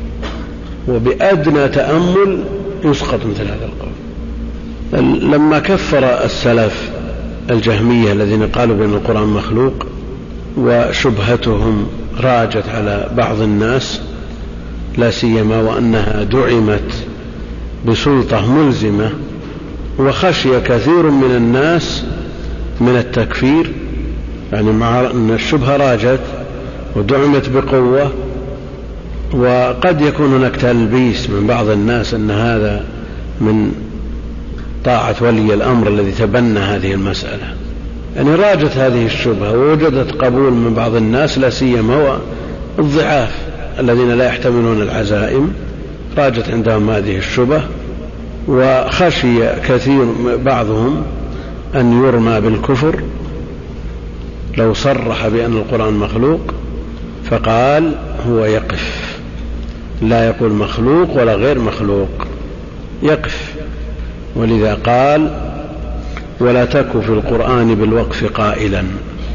وبأدنى تأمل يسقط مثل هذا القول. لما كفر السلف الجهمية الذين قالوا بأن القرآن مخلوق وشبهتهم راجت على بعض الناس لا سيما وأنها دعمت بسلطة ملزمة، وخشي كثير من الناس من التكفير، يعني مع أن الشبهة راجت ودعمت بقوة، وقد يكون هناك تلبيس من بعض الناس أن هذا من طاعة ولي الأمر الذي تبنى هذه المسألة، يعني راجت هذه الشبهة ووجدت قبول من بعض الناس لا سيما الضعاف الذين لا يحتملون العزائم، راجت عندهم هذه الشبهة، وخشي كثير بعضهم أن يرمى بالكفر لو صرح بأن القرآن مخلوق، فقال هو يقف لا يقول مخلوق ولا غير مخلوق، يقف. ولذا قال ولا تك في القرآن بالوقف قائلا،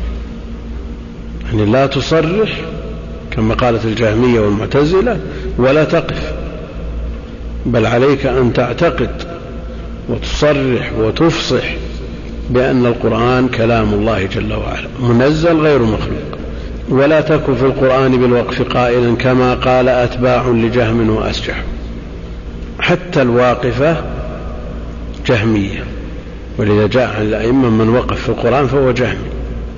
يعني لا تصرح كما قالت الجهمية والمعتزلة ولا تقف، بل عليك أن تعتقد وتصرح وتفصح بأن القرآن كلام الله جل وعلا منزل غير مخلوق. ولا تك في القرآن بالوقف قائلا كما قال أتباع لجهم وأسجح. حتى الواقفة جهمية، ولذا جاء عن الأئمة من وقف في القرآن فهو جهمي،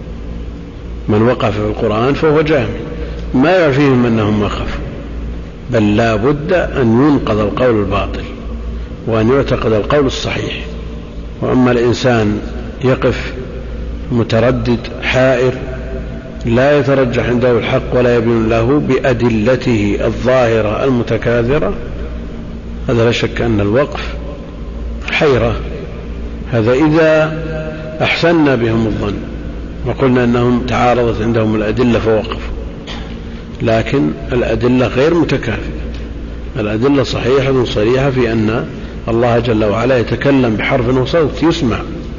من وقف في القرآن فهو جهمي، ما يعفيهم أنهم وقفوا، بل لا بد أن ينقض القول الباطل وأن يعتقد القول الصحيح. وأما الإنسان يقف متردد حائر لا يترجح عنده الحق ولا يبين له بأدلته الظاهرة المتكاثرة، هذا لا شك أن الوقف حيرة. هذا إذا أحسننا بهم الظن وقلنا أنهم تعارضت عندهم الأدلة فوقفوا، لكن الأدلة غير متكافئة، الأدلة صحيحة صريحة في أن الله جل وعلا يتكلم بحرف وصوت يسمع،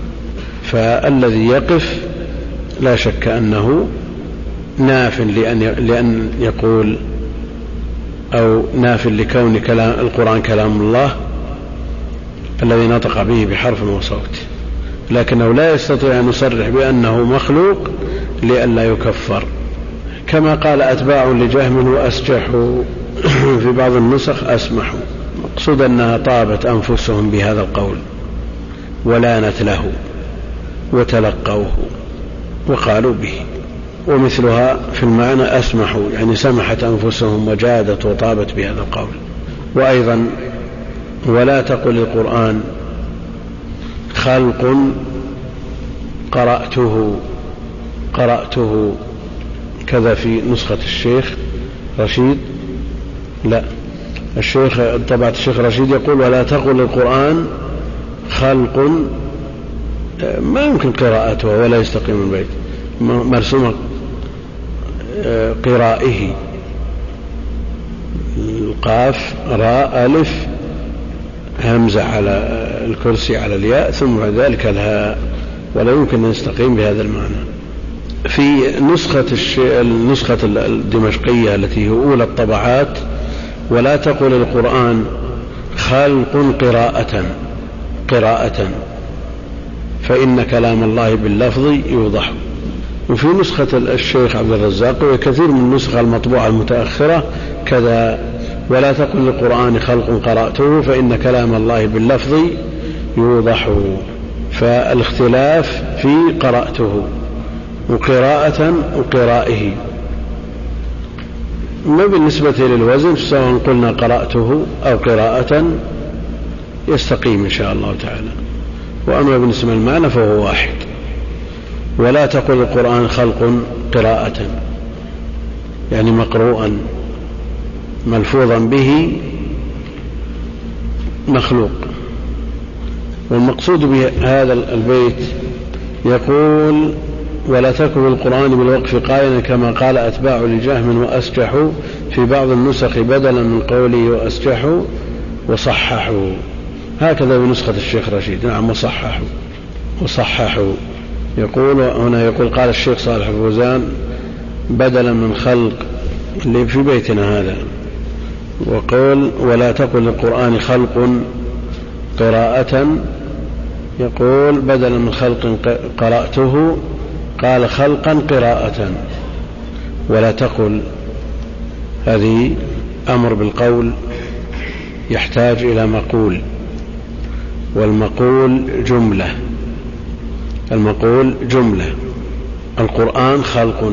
فالذي يقف لا شك أنه ناف لأن يقول أو ناف لكون القرآن كلام الله الذي نطق به بحرف وصوت، لكنه لا يستطيع أن يصرح بأنه مخلوق لئلا يكفر، كما قال أتباع لجهم وأسجحوا في بعض النسخ أسمحوا، مقصود أنها طابت أنفسهم بهذا القول ولانت له وتلقوه وقالوا به. ومثلها في المعنى أسمحوا، يعني سمحت أنفسهم وجادت وطابت بهذا القول. وأيضا ولا تقل القرآن خلق قرأته كذا في نسخة الشيخ رشيد، لا، الشيخ طبعة الشيخ رشيد يقول ولا تقل القرآن خلق، ما يمكن قراءته ولا يستقيم البيت، مرسومة قرائه، القاف راء ألف همزة على الكرسي على الياء ثم بعد ذلك الهاء، ولا يمكن أن يستقيم بهذا المعنى. في النسخة الدمشقية التي هي أولى الطبعات ولا تقل القرآن خلق قراءة فإن كلام الله باللفظ يوضح. وفي نسخة الشيخ عبد الرزاق وكثير من النسخة المطبوعة المتأخرة كذا ولا تقل القرآن خلق قرأته فإن كلام الله باللفظ يوضح. فالاختلاف في قرأته وقراءة وقرائه. ما بالنسبة للوزن سواء قلنا قرأته أو قراءة يستقيم إن شاء الله تعالى. وأما بالنسبة للمعنى فهو واحد. ولا تقل القرآن خلق قراءة يعني مقروءا ملفوظا به مخلوق. والمقصود بهذا البيت يقول ولا تكن القرآن بالوقف قائلا كما قال أتباع لجهم وأسجحوا في بعض النسخ بدلا من قوله وأسجحوا وصححوا. هكذا بنسخة الشيخ رشيد. نعم وصححوا. يقول هنا يقول قال الشيخ صالح الفوزان بدلا من خلق اللي في بيتنا هذا. وقول ولا تقل القرآن خلق قراءة يقول بدلا من خلق قرأته قال خلقا قراءة. ولا تقل هذه أمر بالقول يحتاج إلى مقول، والمقول جملة. المقول جملة. القرآن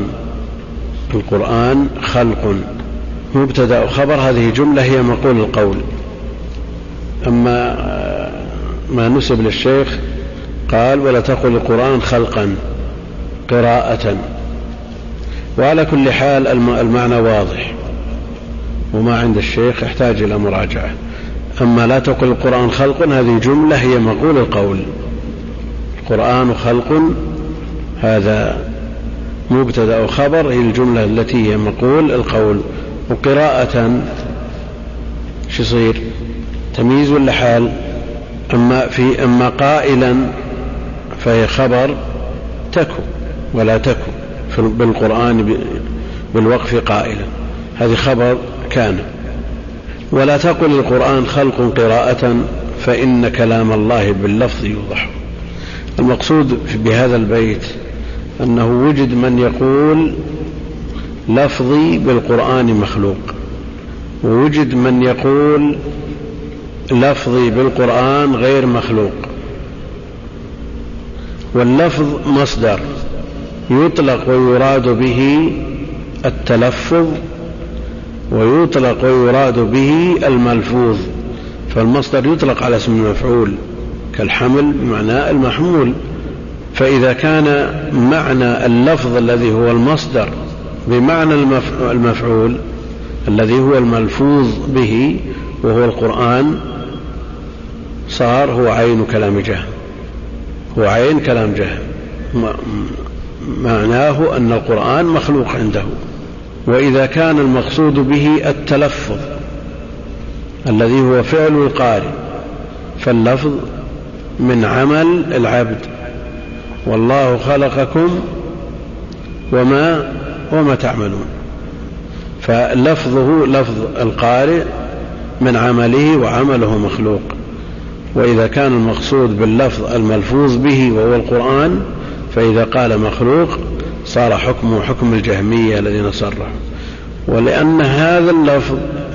خلق مبتدأ وخبر، هذه جملة هي مقول القول. أما ما نسب للشيخ قال ولا تقل القرآن خلقا قراءة. وعلى كل حال المعنى واضح وما عند الشيخ يحتاج إلى مراجعة. أما لا تقل القرآن خلق هذه جملة هي مقول القول. القرآن خلق هذا مبتدأ وخبر، هي الجملة التي هي مقول القول. وقراءة شو يصير تمييز ولا حال؟ أما قائلا فهي خبر تكو ولا تكو بالقرآن بالوقف قائلا، هذه خبر كان. ولا تقل القرآن خلق قراءة فإن كلام الله باللفظ يوضح. المقصود بهذا البيت أنه وجد من يقول لفظي بالقرآن مخلوق، ووجد من يقول لفظي بالقرآن غير مخلوق. واللفظ مصدر يطلق ويراد به التلفظ ويطلق ويراد به الملفوظ. فالمصدر يطلق على اسم المفعول كالحمل بمعنى المحمول. فإذا كان معنى اللفظ الذي هو المصدر بمعنى المفعول الذي هو الملفوظ به وهو القرآن صار هو عين كلام جهم، هو عين كلام جهم، معناه أن القرآن مخلوق عنده. وإذا كان المقصود به التلفظ الذي هو فعل القارئ فاللفظ من عمل العبد، والله خلقكم وما تعملون. فلفظه لفظ القارئ من عمله وعمله مخلوق. وإذا كان المقصود باللفظ الملفوظ به وهو القرآن فإذا قال مخلوق صار حكمه حكم الجهمية الذين صرحوا. ولأن هذا اللفظ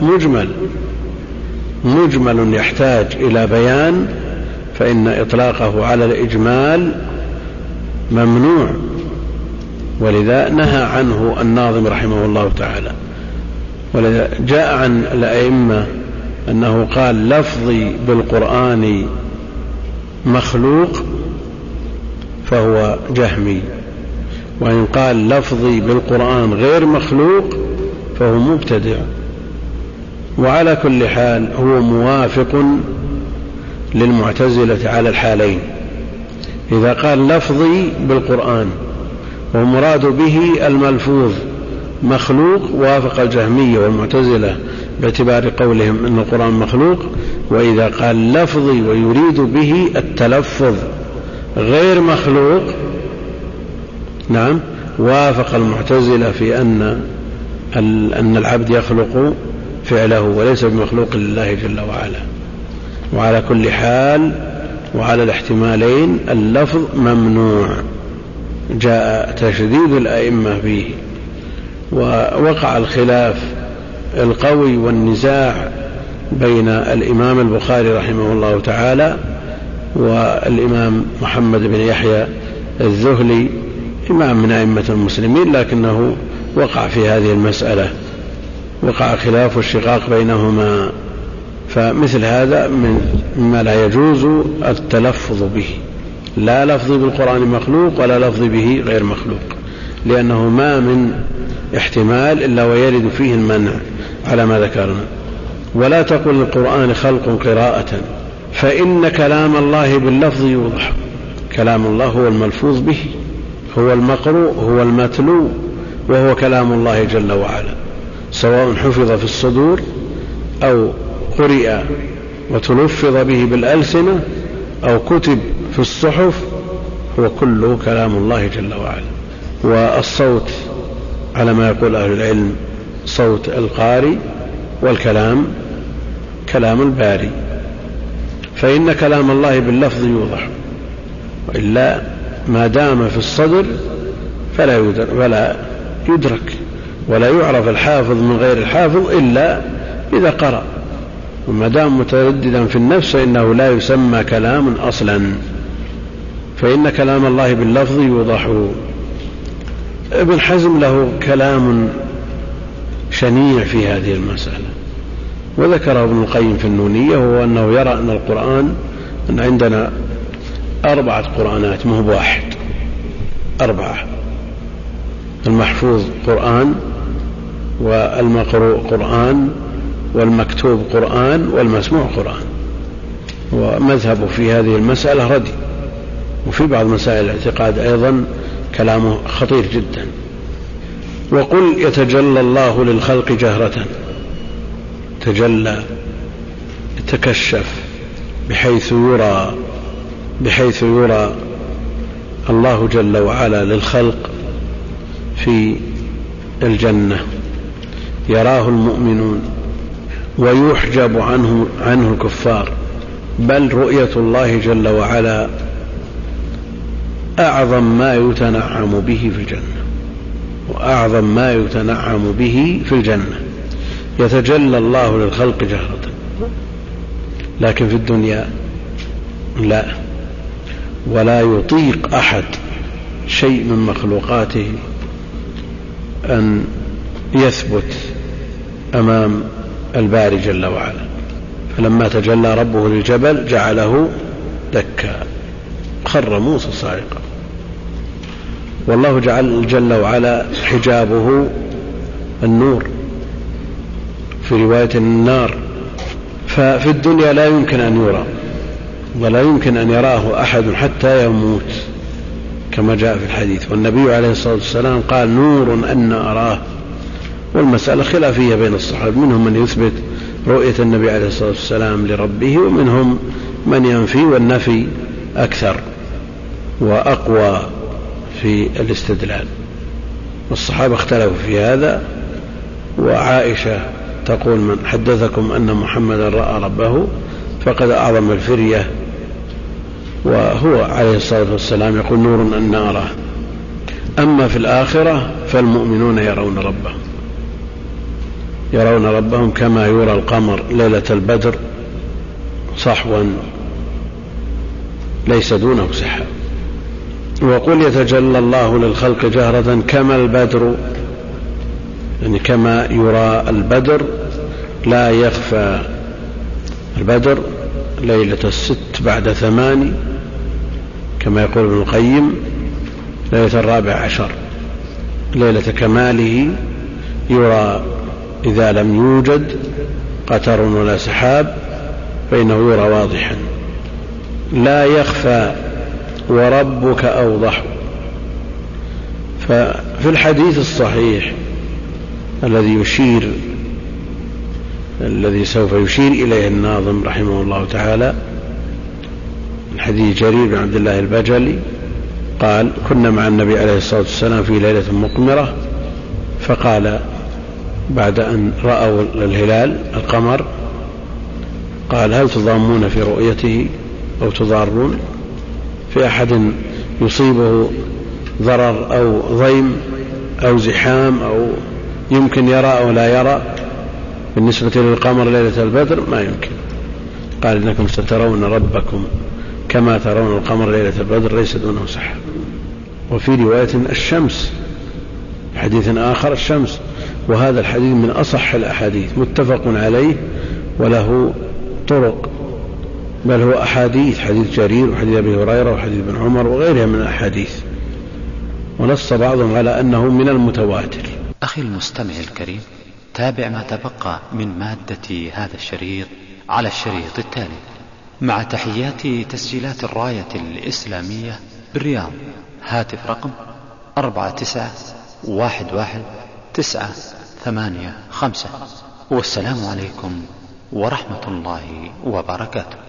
مجمل يحتاج إلى بيان فإن إطلاقه على الإجمال ممنوع، ولذا نهى عنه الناظم رحمه الله تعالى. ولذا جاء عن الأئمة أنه قال لفظي بالقرآن مخلوق فهو جهمي، وإن قال لفظي بالقرآن غير مخلوق فهو مبتدع. وعلى كل حال هو موافق للمعتزلة على الحالين. إذا قال لفظي بالقرآن ومراد به الملفوظ مخلوق وافق الجهمية والمعتزلة باعتبار قولهم أن القرآن مخلوق. وإذا قال لفظي ويريد به التلفظ غير مخلوق نعم وافق المعتزلة في أن العبد يخلق فعله وليس بمخلوق لله جل وعلا. وعلى كل حال وعلى الاحتمالين اللفظ ممنوع، جاء تشديد الأئمة فيه، ووقع الخلاف القوي والنزاع بين الإمام البخاري رحمه الله تعالى والإمام محمد بن يحيى الذهلي إمام من أئمة المسلمين، لكنه وقع في هذه المسألة، وقع خلاف والشقاق بينهما. فمثل هذا مما لا يجوز التلفظ به، لا لفظ بالقرآن مخلوق ولا لفظ به غير مخلوق، لأنه ما من احتمال إلا ويرد فيه المنع على ما ذكرنا. ولا تقل القرآن خلق قراءة، فإن كلام الله باللفظ يوضح. كلام الله هو الملفوظ به، هو المقروء، هو المتلو، وهو كلام الله جل وعلا، سواء حفظ في الصدور أو قرئ وتلفظ به بالألسنة أو كتب في الصحف، هو كله كلام الله جل وعلا. والصوت على ما يقول أهل العلم صوت القارئ، والكلام كلام الباري. فإن كلام الله باللفظ يوضح، وإلا ما دام في الصدر فلا يدرك ولا يعرف الحافظ من غير الحافظ إلا إذا قرأ. وما دام مترددا في النفس فإنه لا يسمى كلام أصلا. فإن كلام الله باللفظ يوضح. ابن حزم له كلام شنيع في هذه المسألة، وذكره ابن القيم في النونية، وهو أنه يرى أن القرآن أن عندنا 4 قرآنات مو بواحد، 4: المحفوظ قرآن، والمقروء قرآن، والمكتوب قرآن، والمسموع قرآن. ومذهبه في هذه المسألة ردي، وفي بعض مسائل الاعتقاد أيضا كلامه خطير جدا. وقل يتجلى الله للخلق جهرة، تجلى يتكشف بحيث يرى الله جل وعلا للخلق في الجنة، يراه المؤمنون ويحجب عنه الكفار. بل رؤية الله جل وعلا أعظم ما يتنعم به في الجنة، وأعظم ما يتنعم به في الجنة. يتجلى الله للخلق جهرة، لكن في الدنيا لا، ولا يطيق أحد شيء من مخلوقاته أن يثبت أمام الباري جل وعلا. فلما تجلى ربه للجبل جعله دكا، خر موسى صاعقا. والله جل وعلا حجابه النور، في رواية النار. ففي الدنيا لا يمكن أن يرى، ولا يمكن أن يراه أحد حتى يموت، كما جاء في الحديث. والنبي عليه الصلاة والسلام قال: نور أن أراه. والمسألة خلافية بين الصحابة، منهم من يثبت رؤية النبي عليه الصلاة والسلام لربه، ومنهم من ينفي، والنفي أكثر وأقوى في الاستدلال. والصحابة اختلفوا في هذا. وعائشة تقول: من حدثكم أن محمدا رأى ربه فقد أعظم الفرية. وهو عليه الصلاة والسلام يقول: نور أن أراه. أما في الآخرة فالمؤمنون يرون ربهم كما يرى القمر ليلة البدر صحوا ليس دونه سحاب. وقل يتجلى الله للخلق جهرة كما البدر، يعني كما يرى البدر لا يخفى. البدر ليلة 6 بعد 8 كما يقول ابن القيم، ليلة 14 ليلة كماله يرى إذا لم يوجد قتر ولا سحاب فإنه يرى واضحا لا يخفى وربك أوضح. ففي الحديث الصحيح الذي سوف يشير إليه الناظم رحمه الله تعالى، الحديث جرير بن عبد الله البجلي قال: كنا مع النبي عليه الصلاة والسلام في ليلة مقمرة، فقال بعد أن رأوا الهلال القمر قال: هل تضامون في رؤيته أو تضارون؟ في أحد يصيبه ضرر أو ضيم أو زحام أو يمكن يرى أو لا يرى؟ بالنسبة للقمر ليلة البدر ما يمكن. قال: إنكم سترون ربكم كما ترون القمر ليلة البدر ليس دونه سحاب. وفي رواية الشمس، حديث آخر الشمس. وهذا الحديث من أصح الأحاديث متفق عليه وله طرق، بل هو أحاديث، حديث جرير وحديث أبي هريرة وحديث ابن عمر وغيرها من الأحاديث، ونص بعضهم على أنه من المتواتر. أخي المستمع الكريم، تابع ما تبقى من مادة هذا الشريط على الشريط التالي، مع تحيات تسجيلات الراية الإسلامية بالرياض. هاتف رقم 49111985. والسلام عليكم ورحمة الله وبركاته.